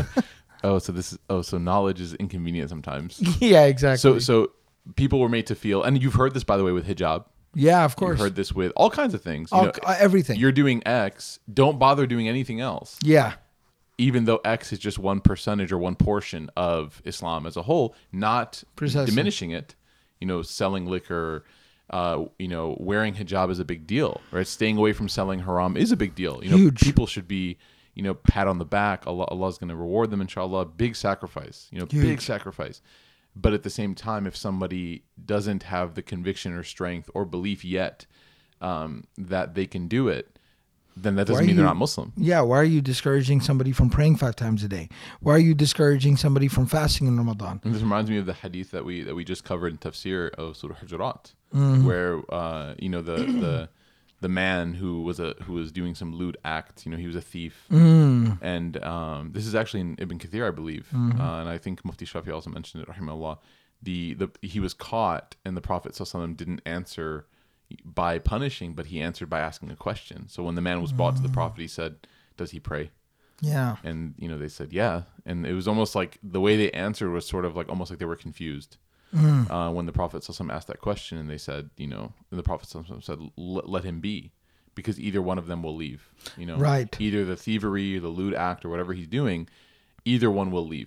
So knowledge is inconvenient sometimes. Yeah, exactly. So people were made to feel, and you've heard this by the way with hijab. Yeah, of course. You've heard this with all kinds of things. Everything. You're doing X. Don't bother doing anything else. Yeah. Even though X is just one percentage or one portion of Islam as a whole, not diminishing it. Selling liquor, wearing hijab is a big deal, right? Staying away from selling haram is a big deal. Huge. People should be, pat on the back. Allah's going to reward them, inshallah. Big sacrifice. Big sacrifice. But at the same time, if somebody doesn't have the conviction or strength or belief yet that they can do it, then that doesn't mean they're not Muslim. Yeah, why are you discouraging somebody from praying 5 times a day? Why are you discouraging somebody from fasting in Ramadan? And this reminds me of the hadith that we just covered in Tafsir of Surah Hujurat, where the man who was doing some lewd act, he was a thief, and this is actually in Ibn Kathir, I believe, and I think Mufti Shafi also mentioned it, rahimahullah. He was caught, and the Prophet ﷺ didn't answer by punishing, but he answered by asking a question. So when the man was brought to the Prophet, he said, "Does he pray?" Yeah, and they said, "Yeah," and it was almost like the way they answered was sort of like almost like they were confused. When the Prophet ﷺ asked that question, and they said, and the Prophet ﷺ said, let him be, because either one of them will leave. Right. Either the thievery, the lewd act, or whatever he's doing, either one will leave.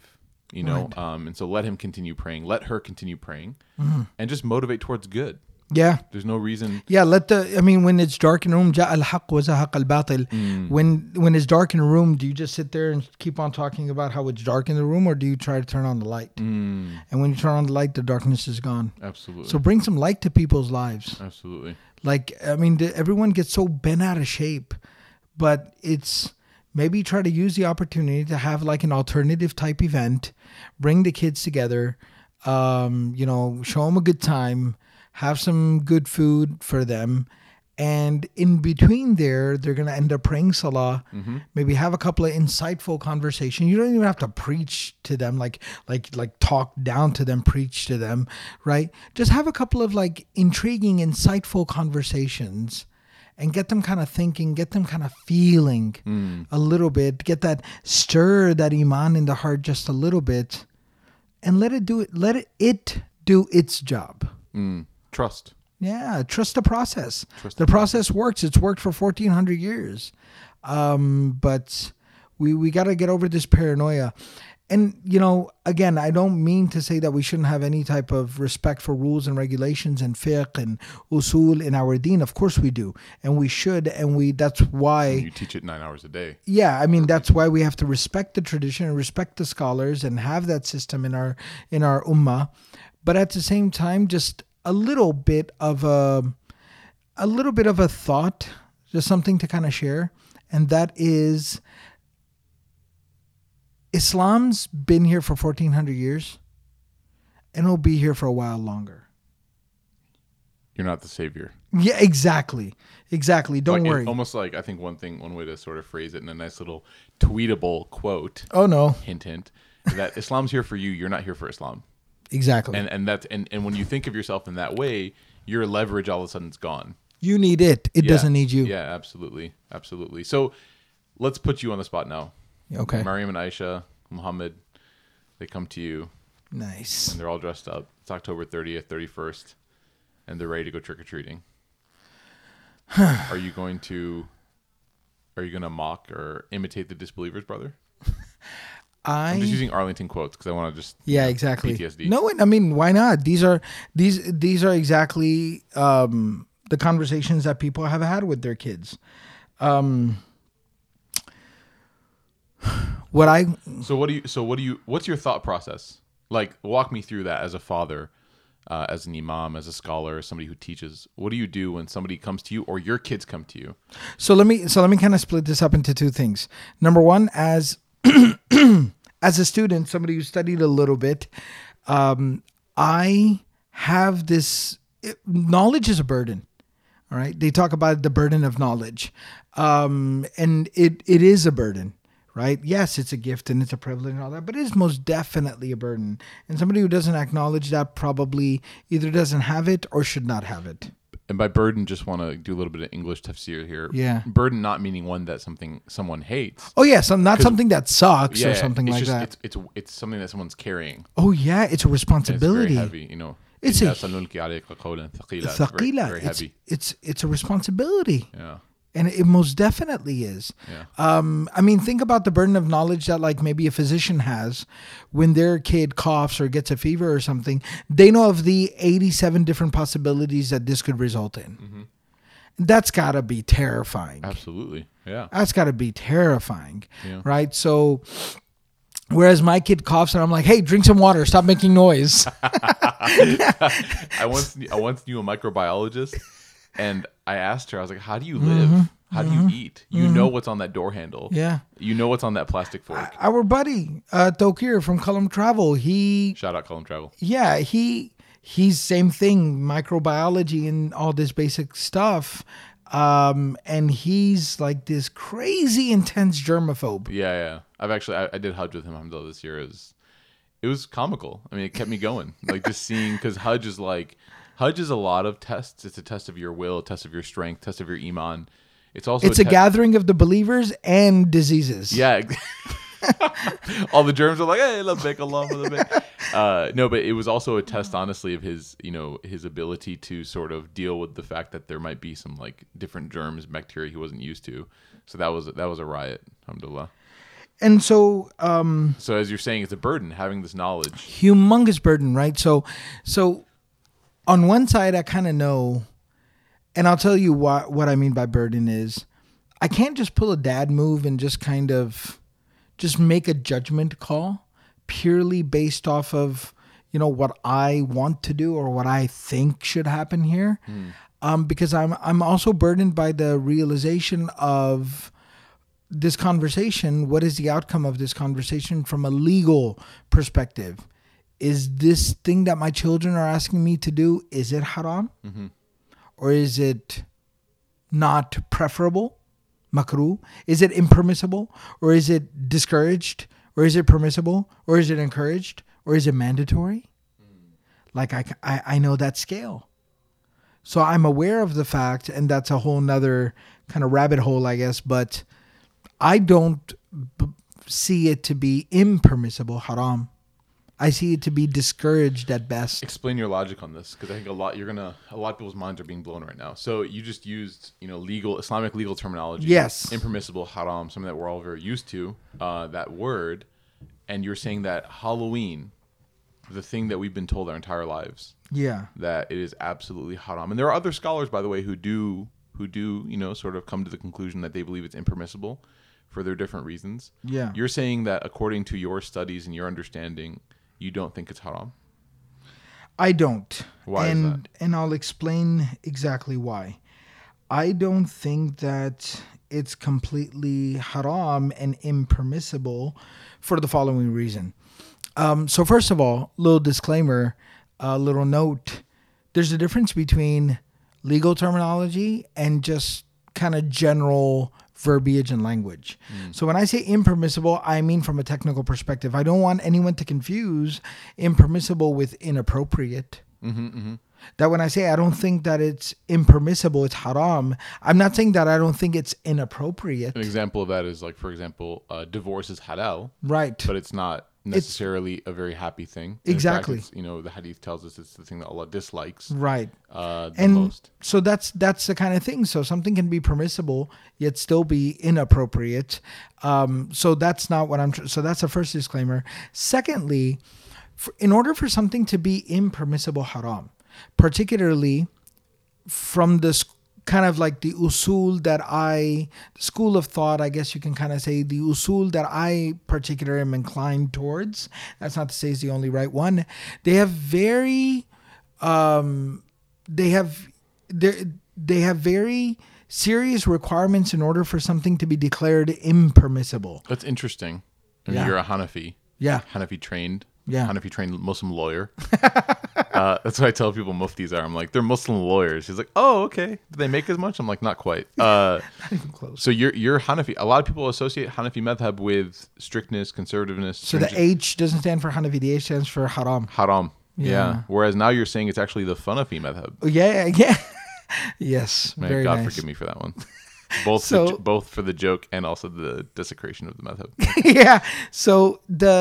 you know. And so let him continue praying, let her continue praying, and just motivate towards good. Yeah. There's no reason. Yeah, when it's dark in a room, جاء الحق وزهق الباطل. When it's dark in a room, do you just sit there and keep on talking about how it's dark in the room, or do you try to turn on the light? And when you turn on the light, the darkness is gone. Absolutely. So bring some light to people's lives. Absolutely. Like, I mean, everyone gets so bent out of shape, but it's maybe try to use the opportunity to have like an alternative type event, bring the kids together, you know, show them a good time, have some good food for them. And in between there, they're going to end up praying salah, maybe have a couple of insightful conversations. You don't even have to preach to them, like talk down to them, preach to them, right? Just have a couple of like intriguing, insightful conversations and get them kind of thinking, get them kind of feeling a little bit, get that stir that iman in the heart just a little bit, and let it do its job. Trust. Yeah, trust the process. The process works. It's worked for 1,400 years. But we got to get over this paranoia. And, you know, again, I don't mean to say that we shouldn't have any type of respect for rules and regulations and fiqh and usul in our deen. Of course we do. And we should. And that's why... And you teach it 9 hours a day. Yeah, I mean, that's why we have to respect the tradition and respect the scholars and have that system in our ummah. But at the same time, just a little bit of a thought, just something to kind of share, and that is Islam's been here for 1,400 years, and it'll be here for a while longer. You're not the savior. Yeah, exactly. Don't worry. Almost like, I think one way to sort of phrase it in a nice little tweetable quote. Oh no. Hint. That Islam's here for you. You're not here for Islam. Exactly. And when you think of yourself in that way, your leverage all of a sudden is gone. You need it. It doesn't need you. Yeah, absolutely. So let's put you on the spot now. Okay. Maryam and Aisha, Muhammad, they come to you. Nice. And they're all dressed up. It's October 30th, 31st, and they're ready to go trick-or-treating. Are you going to mock or imitate the disbelievers, brother? I'm just using Arlington quotes because I want to just exactly PTSD. No, I mean, why not? These are exactly the conversations that people have had with their kids. What's your thought process? Like, walk me through that as a father, as an imam, as a scholar, as somebody who teaches. What do you do when somebody comes to you or your kids come to you? So let me kind of split this up into two things. Number one, as a student, somebody who studied a little bit, I have this knowledge is a burden. All right. They talk about the burden of knowledge. And it is a burden, right? Yes, it's a gift and it's a privilege and all that, but it is most definitely a burden. And somebody who doesn't acknowledge that probably either doesn't have it or should not have it. And by burden, just want to do a little bit of English tafsir here. Yeah. Burden not meaning one that someone hates. Oh, yeah. So not something that sucks or something like that. It's something that someone's carrying. Oh, yeah. It's a responsibility. And it's very heavy, you know. It's very heavy. It's a responsibility. Yeah. And it most definitely is. Yeah. I mean, think about the burden of knowledge that like maybe a physician has when their kid coughs or gets a fever or something. They know of the 87 different possibilities that this could result in. Mm-hmm. That's got to be terrifying. Absolutely. Yeah. That's got to be terrifying. Yeah. Right? So whereas my kid coughs and I'm like, hey, drink some water. Stop making noise. I once knew a microbiologist. And I asked her, I was like, how do you live? Mm-hmm. How do you eat? You know what's on that door handle. Yeah. You know what's on that plastic fork. Our buddy, Tokir from Qalam Travel, Shout out Qalam Travel. Yeah, he's same thing, microbiology and all this basic stuff. And he's like this crazy intense germaphobe. Yeah. I did Hajj with him, alhamdulillah, this year. It was comical. I mean, it kept me going. Like just seeing, because Hajj is a lot of tests. It's a test of your will, a test of your strength, test of your iman. It's also a gathering of the believers and diseases. Yeah. All the germs are like, hey, labbaik Allahumma labbaik. No, but it was also a test, honestly, of his ability to sort of deal with the fact that there might be some like different germs, bacteria he wasn't used to. So that was a riot, alhamdulillah. And so, So as you're saying, it's a burden having this knowledge. humongous burden, right? So on one side, I kind of know, and I'll tell you what I mean by burden is, I can't just pull a dad move and just kind of just make a judgment call purely based off of, what I want to do or what I think should happen here. Because I'm also burdened by the realization of this conversation. What is the outcome of this conversation from a legal perspective? Is this thing that my children are asking me to do, is it haram? Mm-hmm. Or is it not preferable? Makruh? Is it impermissible? Or is it discouraged? Or is it permissible? Or is it encouraged? Or is it mandatory? Like I know that scale. So I'm aware of the fact, and that's a whole nother kind of rabbit hole, I guess, but I don't see it to be impermissible, haram. I see it to be discouraged at best. Explain your logic on this, because I think a lot of people's minds are being blown right now. So you just used, Islamic legal terminology. Yes. Impermissible, haram, something that we're all very used to, that word. And you're saying that Halloween, the thing that we've been told our entire lives, that it is absolutely haram. And there are other scholars, by the way, who do, sort of come to the conclusion that they believe it's impermissible for their different reasons. Yeah. You're saying that according to your studies and your understanding, you don't think it's haram? I don't. Why is that? And I'll explain exactly why. I don't think that it's completely haram and impermissible for the following reason. So first of all, little disclaimer, little note. There's a difference between legal terminology and just kind of general verbiage and language. So when I say impermissible, I mean from a technical perspective. I don't want anyone to confuse impermissible with inappropriate. That when I say I don't think that it's impermissible, it's haram, I'm not saying that I don't think it's inappropriate. An example of that is, like, for example, divorce is halal, right? But it's not necessarily a very happy thing. Exactly. In fact, the hadith tells us it's the thing that Allah dislikes. Right. The and most. So that's the kind of thing. So something can be permissible yet still be inappropriate. So that's not what I'm. So that's the first disclaimer. Secondly, in order for something to be impermissible, haram, particularly from this kind of like the usul that the school of thought, I guess you can kind of say, the usul that I particularly am inclined towards, that's not to say it's the only right one. They have very, they have very serious requirements in order for something to be declared impermissible. That's interesting. I mean, Yeah. you're a Hanafi. Yeah. Hanafi trained. Yeah. Hanafi trained Muslim lawyer. That's what I tell people muftis are. I'm like, they're Muslim lawyers. He's like, oh, okay. Do they make as much? I'm like, not quite. Not even close. So you're Hanafi. A lot of people associate Hanafi madhab with strictness, conservativeness. So the H doesn't stand for Hanafi, the H stands for haram. haram. Yeah. Yeah. Whereas now you're saying it's actually the Fanafi madhab. Yeah. Yes. Man, very God nice. forgive me for that one. Both So- both for the joke and also the desecration of the madhab. Yeah. So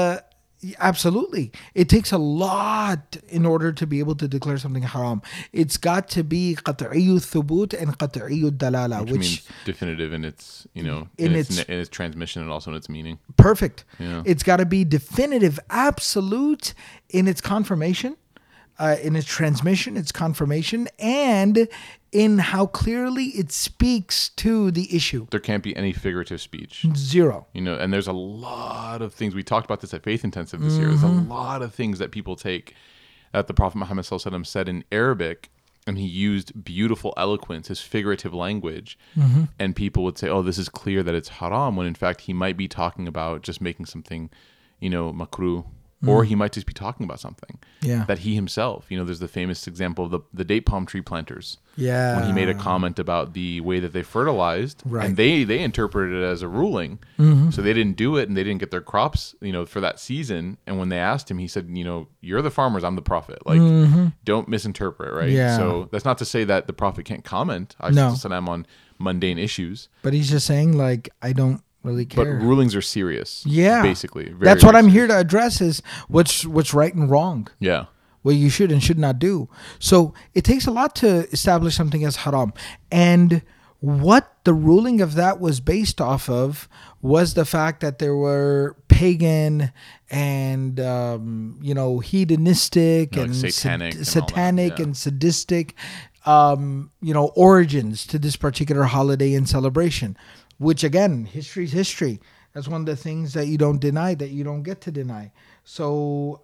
absolutely, it takes a lot in order to be able to declare something haram. It's got to be qat'iyyu thubut and qat'iyyu dalala, Which means definitive in its, in its transmission and also in its meaning. perfect. Yeah. It's got to be definitive, absolute in its confirmation, in its transmission, its confirmation, and in how clearly it speaks to the issue. There can't be any figurative speech. Zero. And there's a lot of things. We talked about this at Faith Intensive this year. There's a lot of things that people take that the Prophet Muhammad ﷺ said in Arabic, and he used beautiful eloquence, his figurative language, and people would say, oh, this is clear that it's haram, when in fact he might be talking about just making something, makruh, or he might just be talking about something that he himself, there's the famous example of the date palm tree planters. Yeah. When he made a comment about the way that they fertilized, Right. and they interpreted it as a ruling, so they didn't do it and they didn't get their crops, for that season. And when they asked him, he said, you're the farmers, I'm the prophet. Like, don't misinterpret, right? Yeah. So that's not to say that the prophet can't comment on mundane issues, But he's just saying, like, I don't really but care. rulings are serious. Yeah. basically. Very, That's what very I'm serious. here to address is what's right and wrong. Yeah. What you should and should not do. So it takes a lot to establish something as haram. And What the ruling of that was based off of was the fact that there were pagan and hedonistic Like and satanic and sadistic origins to this particular holiday and celebration, which again, history's history. That's one of the things that you don't deny, that you don't get to deny. So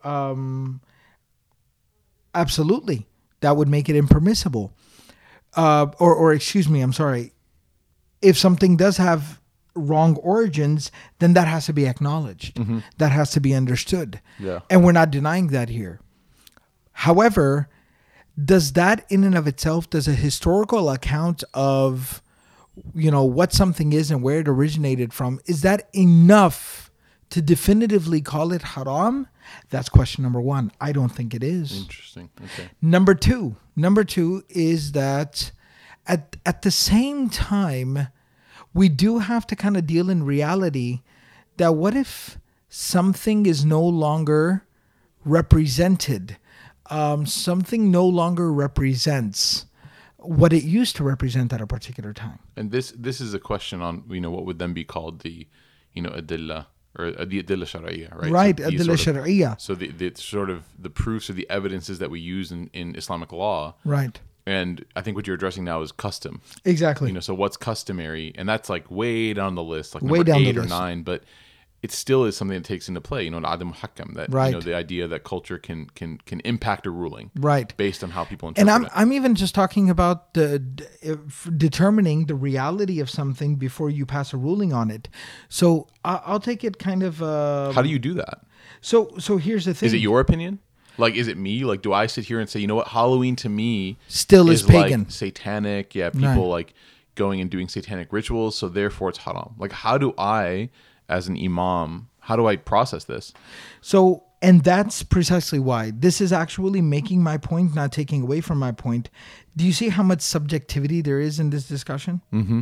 absolutely, that would make it impermissible. Or excuse me, I'm sorry. If something does have wrong origins, then that has to be acknowledged. Mm-hmm. That has to be understood. Yeah. And we're not denying that here. However, does that in and of itself, does a historical account of, what something is and where it originated from, is that enough to definitively call it haram? That's question number one. I don't think it is. Interesting. Okay. Number two is that at the same time, we do have to kind of deal in reality that what if something is no longer represented? Something no longer represents what it used to represent at a particular time. And this is a question on, what would then be called the, adilla, or the adilla shar'iyya, right? Right, adilla shar'iyya. So the sort of the proofs or the evidences that we use in Islamic law. Right. And I think what you're addressing now is custom. Exactly. So what's customary? And that's like way down the list, like way number down 8 the or list. 9, but it still is something that takes into play, al-adam muhakkam, that right. The idea that culture can impact a ruling, right, based on how people interpret it. And it. I'm even just talking about determining the reality of something before you pass a ruling on it. So I'll take it kind of. How do you do that? So here's the thing. Is it your opinion? Like, is it me? Like, do I sit here and say, what, Halloween to me still is pagan, like satanic? Yeah, people like going and doing satanic rituals, so therefore it's haram. Like, how do I, as an imam, how do I process this? So, and that's precisely why this is actually making my point, not taking away from my point. Do you see how much subjectivity there is in this discussion? Mm-hmm.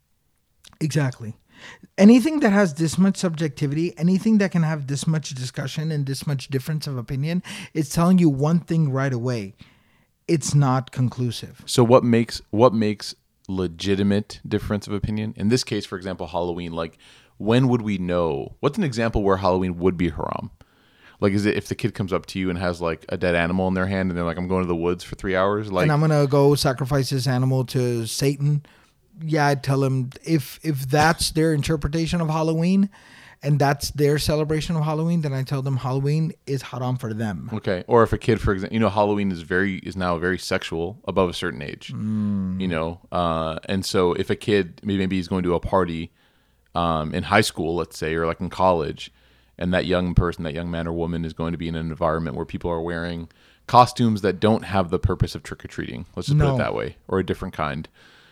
Exactly. Anything that has this much subjectivity, anything that can have this much discussion and this much difference of opinion, it's telling you one thing right away. It's not conclusive. So what makes legitimate difference of opinion? In this case, for example, Halloween, like, when would we know? What's an example where Halloween would be haram? Like, is it if the kid comes up to you and has like a dead animal in their hand and they're like, I'm going to the woods for 3 hours? Like, and I'm going to go sacrifice this animal to Satan. Yeah, I'd tell them if that's their interpretation of Halloween and that's their celebration of Halloween, then I tell them Halloween is haram for them. Okay. Or if a kid, for example, Halloween is now very sexual above a certain age, and so if a kid, maybe he's going to a party in high school, let's say, or like in college, and that young man or woman is going to be in an environment where people are wearing costumes that don't have the purpose of trick-or-treating. Let's just put it that way, or a different kind.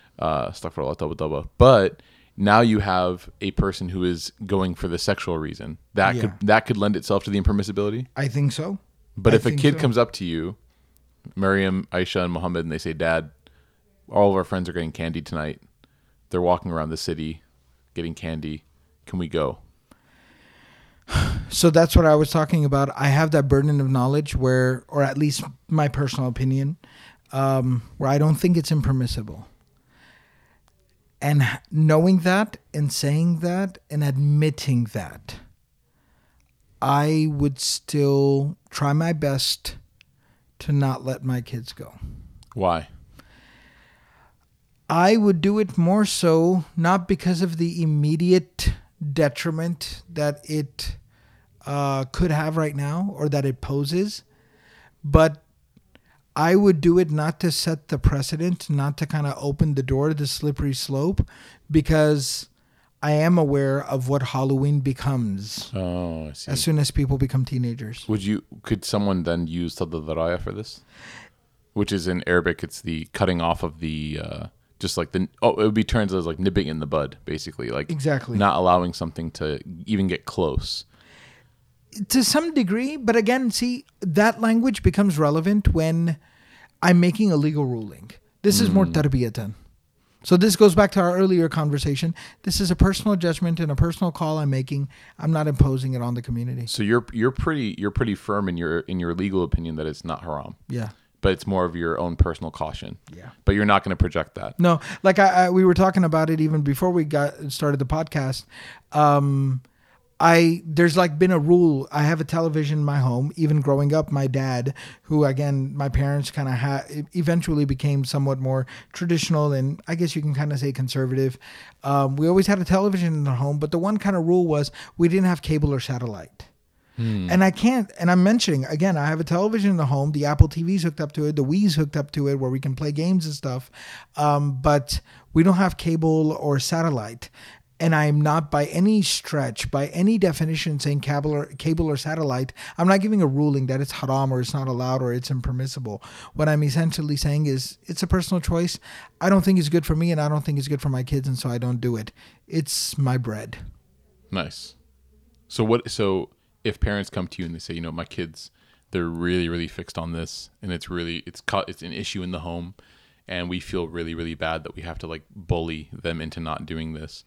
But now you have a person who is going for the sexual reason. That could lend itself to the impermissibility. I think so. But if a kid comes up to you, Maryam, Aisha, and Muhammad, and they say, Dad, all of our friends are getting candy tonight. They're walking around the city getting candy. Can we go? So that's what I was talking about. I have that burden of knowledge or at least my personal opinion, where I don't think it's impermissible. And knowing that and saying that and admitting that, I would still try my best to not let my kids go. Why? I would do it more so not because of the immediate detriment that it could have right now or that it poses, but I would do it not to set the precedent, not to kind of open the door to the slippery slope, because I am aware of what Halloween becomes. Oh, I see. As soon as people become teenagers. Could someone then use Sadd al-Dharaya for this? Which is in Arabic, it's the cutting off of the, it would be translated as like nipping in the bud, basically. Like, exactly. Not allowing something to even get close. To some degree, but again, see, that language becomes relevant when I'm making a legal ruling. This is more tarbiyatan. So this goes back to our earlier conversation. This is a personal judgment and a personal call I'm making. I'm not imposing it on the community. So you're pretty firm in your legal opinion that it's not haram. Yeah. but it's more of your own personal caution. Yeah. But you're not going to project that. No, like we were talking about it even before we got started the podcast. There's like been a rule. I have a television in my home. Even growing up, my dad, who again, my parents kind of eventually became somewhat more traditional and I guess you can kind of say conservative. We always had a television in our home, but the one kind of rule was we didn't have cable or satellite. And I'm mentioning, again, I have a television in the home. The Apple TV's hooked up to it. The Wii's hooked up to it where we can play games and stuff. But we don't have cable or satellite. And I'm not by any stretch, by any definition saying cable or satellite. I'm not giving a ruling that it's haram or it's not allowed or it's impermissible. What I'm essentially saying is it's a personal choice. I don't think it's good for me and I don't think it's good for my kids. And so I don't do it. It's my bread. Nice. So if parents come to you and they say, my kids, they're really, really fixed on this and it's an issue in the home and we feel really, really bad that we have to like bully them into not doing this.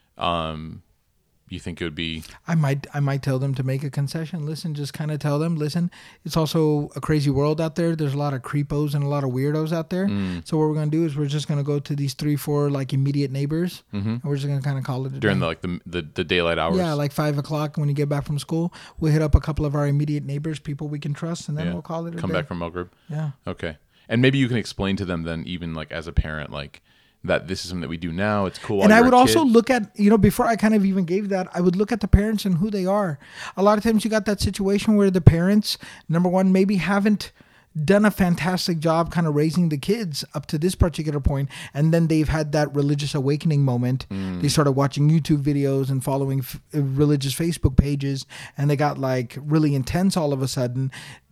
You think it would be... I might tell them to make a concession. Listen, just kind of tell them, listen, it's also a crazy world out there. There's a lot of creepos and a lot of weirdos out there. So what we're going to do is we're just going to go to these 3-4 like immediate neighbors. And we're just going to kind of call it a during day. the daylight hours. Yeah, like 5 o'clock when you get back from school. We'll hit up a couple of our immediate neighbors, people we can trust, and then we'll call it a day. Come back from Maghrib. Yeah. Okay. And maybe you can explain to them then, even like as a parent, like that this is something that we do now. It's cool. And I would also look at, before I kind of even gave that, I would look at the parents and who they are. A lot of times you got that situation where the parents, number one, maybe haven't done a fantastic job kind of raising the kids up to this particular point, and then they've had that religious awakening moment. They started watching YouTube videos and following religious Facebook pages, and they got like really intense all of a sudden.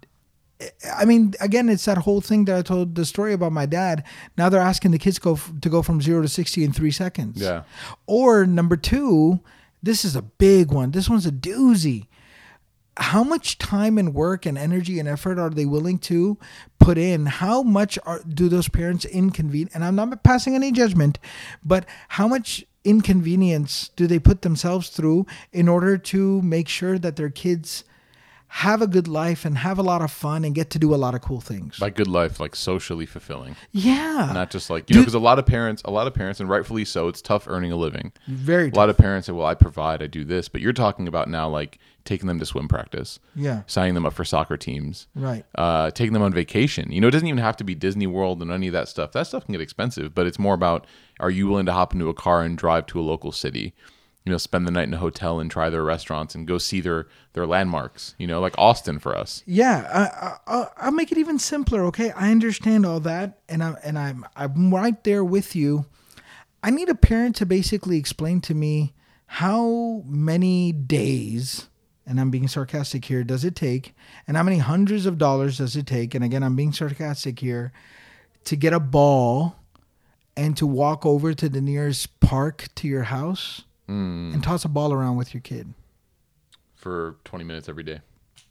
I mean, again, it's that whole thing that I told the story about my dad. Now they're asking the kids to go from 0 to 60 in 3 seconds. Yeah. Or number two, this is a big one. This one's a doozy. How much time and work and energy and effort are they willing to put in? How much do those parents inconvenience? And I'm not passing any judgment, but how much inconvenience do they put themselves through in order to make sure that their kids have a good life and have a lot of fun and get to do a lot of cool things? By good life, like socially fulfilling. Yeah. Not just like, because a lot of parents, and rightfully so, it's tough earning a living. Very tough. A lot of parents say, well, I provide, I do this. But you're talking about now like taking them to swim practice. Yeah. Signing them up for soccer teams. Right. Taking them on vacation. It doesn't even have to be Disney World and any of that stuff. That stuff can get expensive, but it's more about, are you willing to hop into a car and drive to a local city? Spend the night in a hotel and try their restaurants and go see their landmarks, like Austin for us. Yeah. I'll make it even simpler. Okay. I understand all that. And I'm right there with you. I need a parent to basically explain to me how many days, and I'm being sarcastic here, does it take, and how many hundreds of dollars does it take, and again, I'm being sarcastic here, to get a ball and to walk over to the nearest park to your house and toss a ball around with your kid. For 20 minutes every day.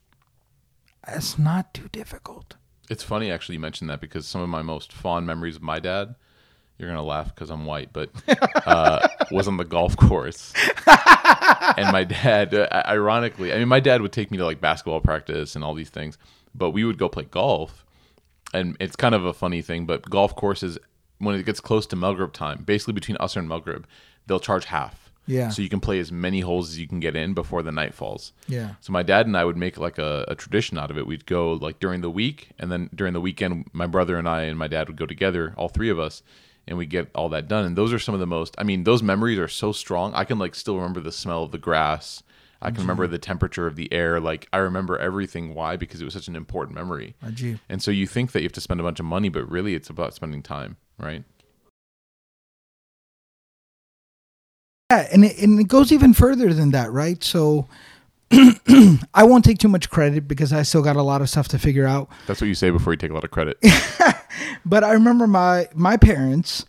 That's not too difficult. It's funny, actually, you mentioned that, because some of my most fond memories of my dad, you're going to laugh because I'm white, but was on the golf course. And my dad, ironically, my dad would take me to like basketball practice and all these things, but we would go play golf. And it's kind of a funny thing, but golf courses, when it gets close to Maghrib time, basically between Asr and Maghrib, they'll charge half. Yeah. So you can play as many holes as you can get in before the night falls. Yeah. So my dad and I would make like a tradition out of it. We'd go like during the week, and then during the weekend, my brother and I and my dad would go together, all three of us, and we get all that done. And those are some of the most, those memories are so strong. I can like still remember the smell of the grass. I can remember the temperature of the air. Like I remember everything. Why? Because it was such an important memory. And so you think that you have to spend a bunch of money, but really it's about spending time, right? Yeah, and it goes even further than that, right? So I won't take too much credit because I still got a lot of stuff to figure out. That's what you say before you take a lot of credit. But I remember my parents,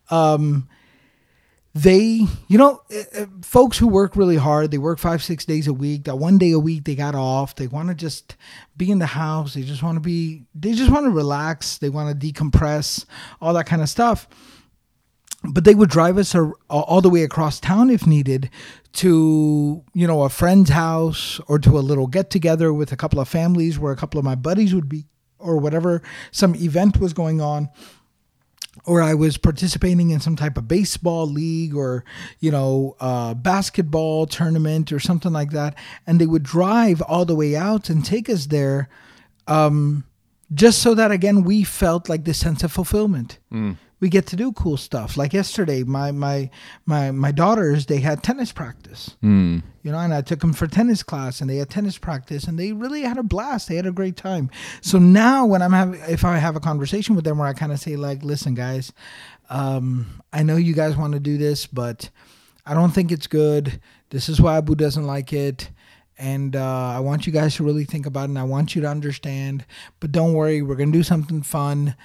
they, folks who work really hard, they work 5-6 days a week, that one day a week they got off, they want to just be in the house, they just want to relax, they want to decompress, all that kind of stuff. But they would drive us all the way across town if needed to, a friend's house or to a little get together with a couple of families where a couple of my buddies would be or whatever, some event was going on, or I was participating in some type of baseball league or, basketball tournament or something like that. And they would drive all the way out and take us there, just so that, again, we felt like this sense of fulfillment. We get to do cool stuff. Like yesterday, my daughters, they had tennis practice, and I took them for tennis class, and they had tennis practice, and they really had a blast. They had a great time. So now when if I have a conversation with them where I kind of say like, listen, guys, I know you guys want to do this, but I don't think it's good. This is why Abu doesn't like it. And I want you guys to really think about it, and I want you to understand. But don't worry, we're going to do something fun.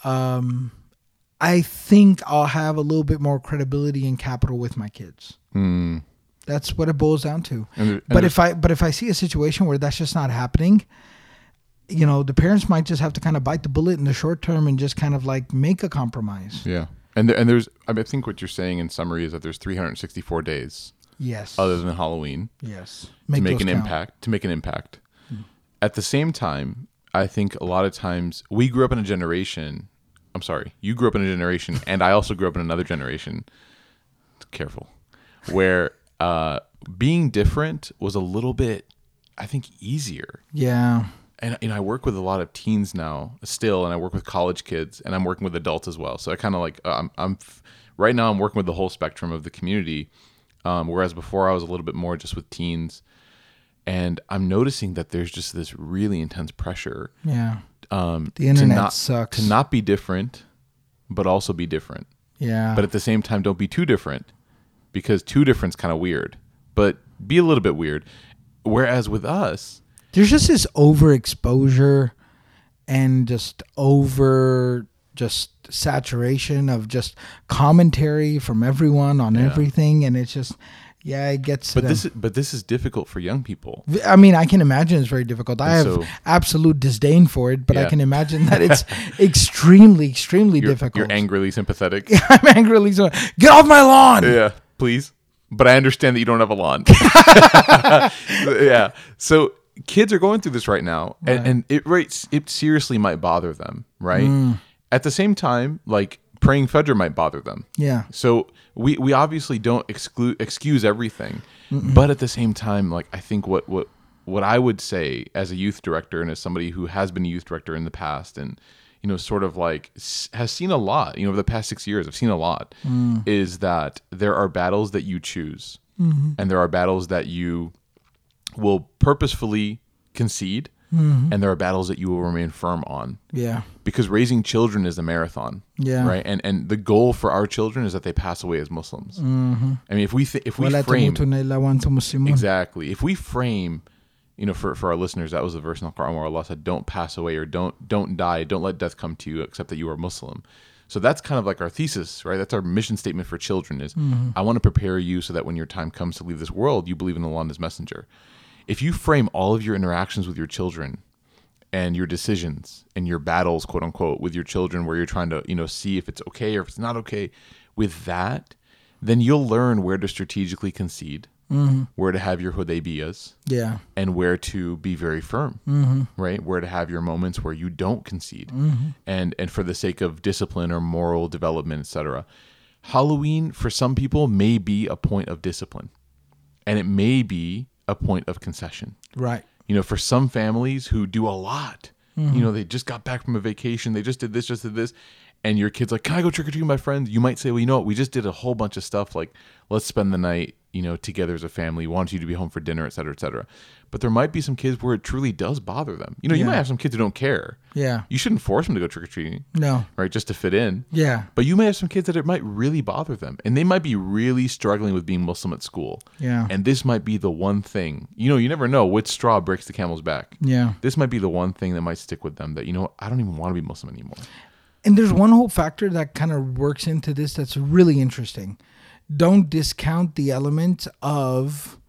I think I'll have a little bit more credibility and capital with my kids. That's what it boils down to. But if I see a situation where that's just not happening, the parents might just have to kind of bite the bullet in the short term and just kind of like make a compromise. Yeah. And there's, I think what you're saying in summary is that there's 364 days. Yes. Other than Halloween. Yes. To make an impact. At the same time, I think a lot of times you grew up in a generation, and I also grew up in another generation. Careful. Where being different was a little bit, I think, easier. Yeah. And I work with a lot of teens now still, and I work with college kids, and I'm working with adults as well. So I kind of like, right now I'm working with the whole spectrum of the community. Whereas before I was a little bit more just with teens, and I'm noticing that there's just this really intense pressure. Yeah. The internet sucks. To not be different, but also be different. Yeah. But at the same time, don't be too different, because too different's kind of weird. But be a little bit weird. Whereas with us, there's just this overexposure and just saturation of just commentary from everyone on everything, and it's just it gets. But this is difficult for young people. I mean, I can imagine it's very difficult. I have absolute disdain for it, but I can imagine that it's extremely difficult. You're angrily sympathetic. I'm angrily so. Get off my lawn! Yeah, please. But I understand that you don't have a lawn. Yeah. So kids are going through this right now, and it seriously might bother them, right? At the same time, like praying Fajr might bother them. Yeah. So we obviously don't excuse everything, but at the same time, like I think what I would say as a youth director and as somebody who has been a youth director in the past and sort of like has seen a lot, over the past 6 years, I've seen a lot, is that there are battles that you choose, and there are battles that you will purposefully concede. And there are battles that you will remain firm on. Yeah. Because raising children is a marathon. Yeah. Right. And the goal for our children is that they pass away as Muslims. I mean, if we frame exactly, if we frame, for our listeners, that was the verse in the Quran where Allah said, "Don't pass away or don't die, don't let death come to you, except that you are Muslim." So that's kind of like our thesis, right? That's our mission statement for children is, I want to prepare you so that when your time comes to leave this world, you believe in Allah and His Messenger. If you frame all of your interactions with your children and your decisions and your battles, quote unquote, with your children, where you're trying to, see if it's okay or if it's not okay with that, then you'll learn where to strategically concede, where to have your Hudaybiyahs, and where to be very firm, right? Where to have your moments where you don't concede, and for the sake of discipline or moral development, etc. Halloween for some people may be a point of discipline, and it may be a point of concession. Right. For some families who do a lot, they just got back from a vacation, they just did this, and your kid's like, "Can I go trick-or-treating with my friends?" You might say, "Well, you know what? We just did a whole bunch of stuff. Like, let's spend the night, together as a family. Want you to be home for dinner, et cetera, et cetera." But there might be some kids where it truly does bother them. You might have some kids who don't care. Yeah. You shouldn't force them to go trick-or-treating. No. Right? Just to fit in. Yeah. But you may have some kids that it might really bother them. And they might be really struggling with being Muslim at school. Yeah. And this might be the one thing. You never know which straw breaks the camel's back. Yeah. This might be the one thing that might stick with them that, I don't even want to be Muslim anymore. And there's one whole factor that kind of works into this that's really interesting. Don't discount the element of...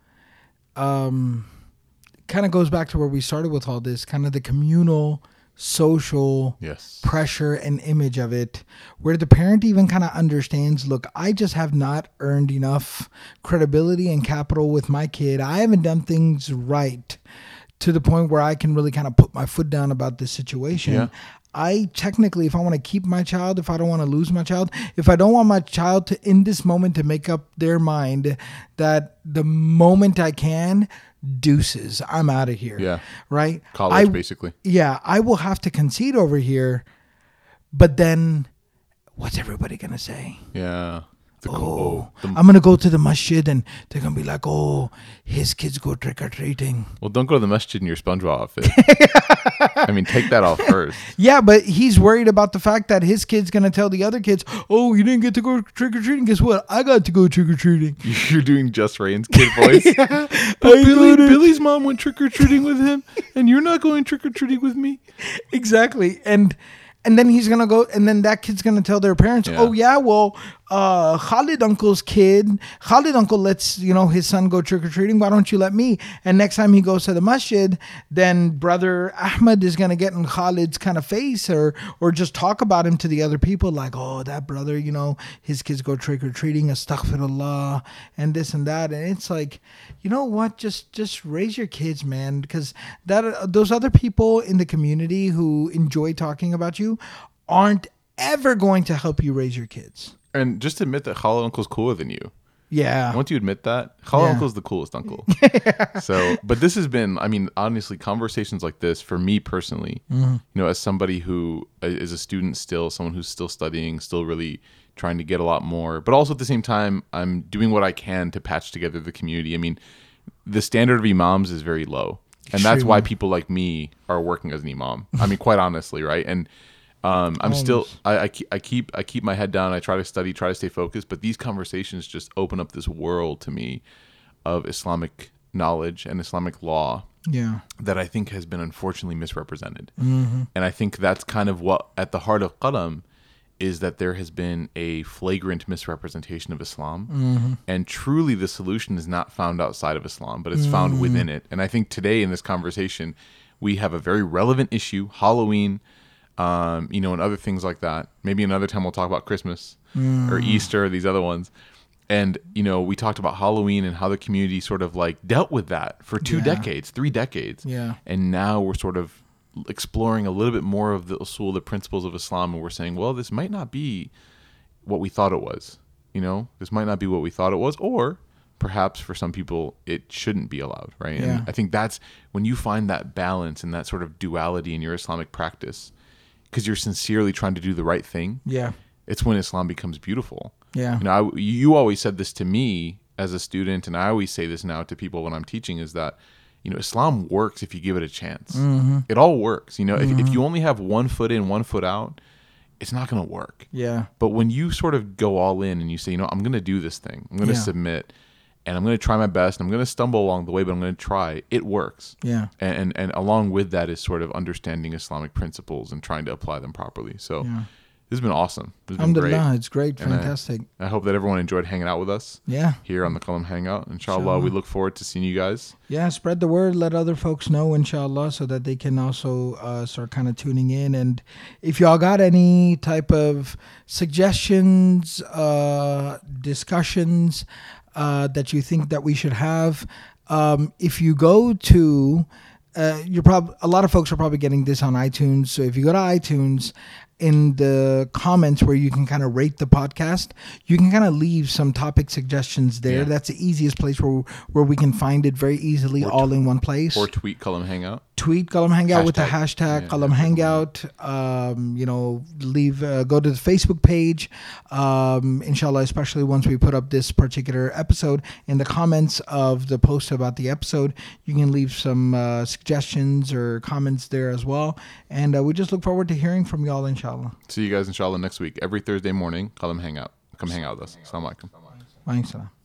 kind of goes back to where we started with all this, kind of the communal, social pressure and image of it, where the parent even kind of understands, look, I just have not earned enough credibility and capital with my kid. I haven't done things right to the point where I can really kind of put my foot down about this situation. Yeah. I technically, if I want to keep my child, if I don't want to lose my child, if I don't want my child to, in this moment, to make up their mind that the moment I can, deuces, I'm out of here. Yeah. Right? College, basically. Yeah. I will have to concede over here. But then what's everybody going to say? Yeah. I'm going to go to the masjid and they're going to be like, oh, his kids go trick-or-treating. Well, don't go to the masjid in your SpongeBob outfit. I mean, take that off first. Yeah, but he's worried about the fact that his kid's going to tell the other kids, oh, you didn't get to go trick-or-treating. Guess what? I got to go trick-or-treating. You're doing Just Rain's kid voice. Yeah, Billy's mom went trick-or-treating with him, and you're not going trick-or-treating with me. Exactly. And then he's going to go, and then that kid's going to tell their parents, oh, yeah, well, Khalid uncle lets, his son go trick-or-treating. Why don't you let me? And next time he goes to the masjid, then brother Ahmed is going to get in Khalid's kind of face or just talk about him to the other people like, oh, that brother, his kids go trick-or-treating, astaghfirullah, and this and that. And it's like, you know what? Just raise your kids, man, because those other people in the community who enjoy talking about you aren't ever going to help you raise your kids. And just admit that Khalid uncle's cooler than you. Yeah. Once you admit that, Khalid uncle's the coolest uncle. So, but this has been, honestly, conversations like this for me personally, as somebody who is a student still, someone who's still studying, still really trying to get a lot more, but also at the same time, I'm doing what I can to patch together the community. I mean, the standard of imams is very low. And that's why people like me are working as an imam. I mean, quite honestly, right? And I'm still, I keep my head down. I try to study, try to stay focused, but these conversations just open up this world to me of Islamic knowledge and Islamic law that I think has been unfortunately misrepresented. And I think that's kind of what at the heart of Qalam is, that there has been a flagrant misrepresentation of Islam. And truly the solution is not found outside of Islam, but it's found within it. And I think today in this conversation, we have a very relevant issue, Halloween, and other things like that. Maybe another time we'll talk about Christmas or Easter or these other ones. And, we talked about Halloween and how the community sort of like dealt with that for 2 decades, 3 decades. Yeah. And now we're sort of exploring a little bit more of the usul, the principles of Islam. And we're saying, well, this might not be what we thought it was. This might not be what we thought it was, or perhaps for some people it shouldn't be allowed. Right. And I think that's when you find that balance and that sort of duality in your Islamic practice, because you're sincerely trying to do the right thing. Yeah. It's when Islam becomes beautiful. Yeah. You always said this to me as a student, and I always say this now to people when I'm teaching, is that, Islam works if you give it a chance. It all works. If you only have 1 foot in, 1 foot out, it's not going to work. Yeah. But when you sort of go all in and you say, I'm going to do this thing, I'm going to submit, and I'm going to try my best, and I'm going to stumble along the way, but I'm going to try, it works. Yeah. And along with that is sort of understanding Islamic principles and trying to apply them properly. So this has been awesome. This has been great. It's great. Fantastic. I hope that everyone enjoyed hanging out with us. Yeah. Here on the Qalam Hangout. Inshallah, we look forward to seeing you guys. Yeah, spread the word. Let other folks know, inshallah, so that they can also start kind of tuning in. And if y'all got any type of suggestions, discussions that you think that we should have, if you go to, a lot of folks are probably getting this on iTunes. So if you go to iTunes, in the comments where you can kind of rate the podcast, you can kind of leave some topic suggestions there. Yeah. That's the easiest place where we can find it very easily, all in one place. Or tweet Qalam Hangout. Tweet Qalam Hangout with the hashtag Qalam Hangout. Go to the Facebook page. Inshallah, especially once we put up this particular episode, in the comments of the post about the episode, you can leave some suggestions or comments there as well. And we just look forward to hearing from y'all, inshallah. See you guys, inshallah, next week. Every Thursday morning, Qalam Hangout. Come hang out with us. Assalamu alaikum. Wa alaikum salam.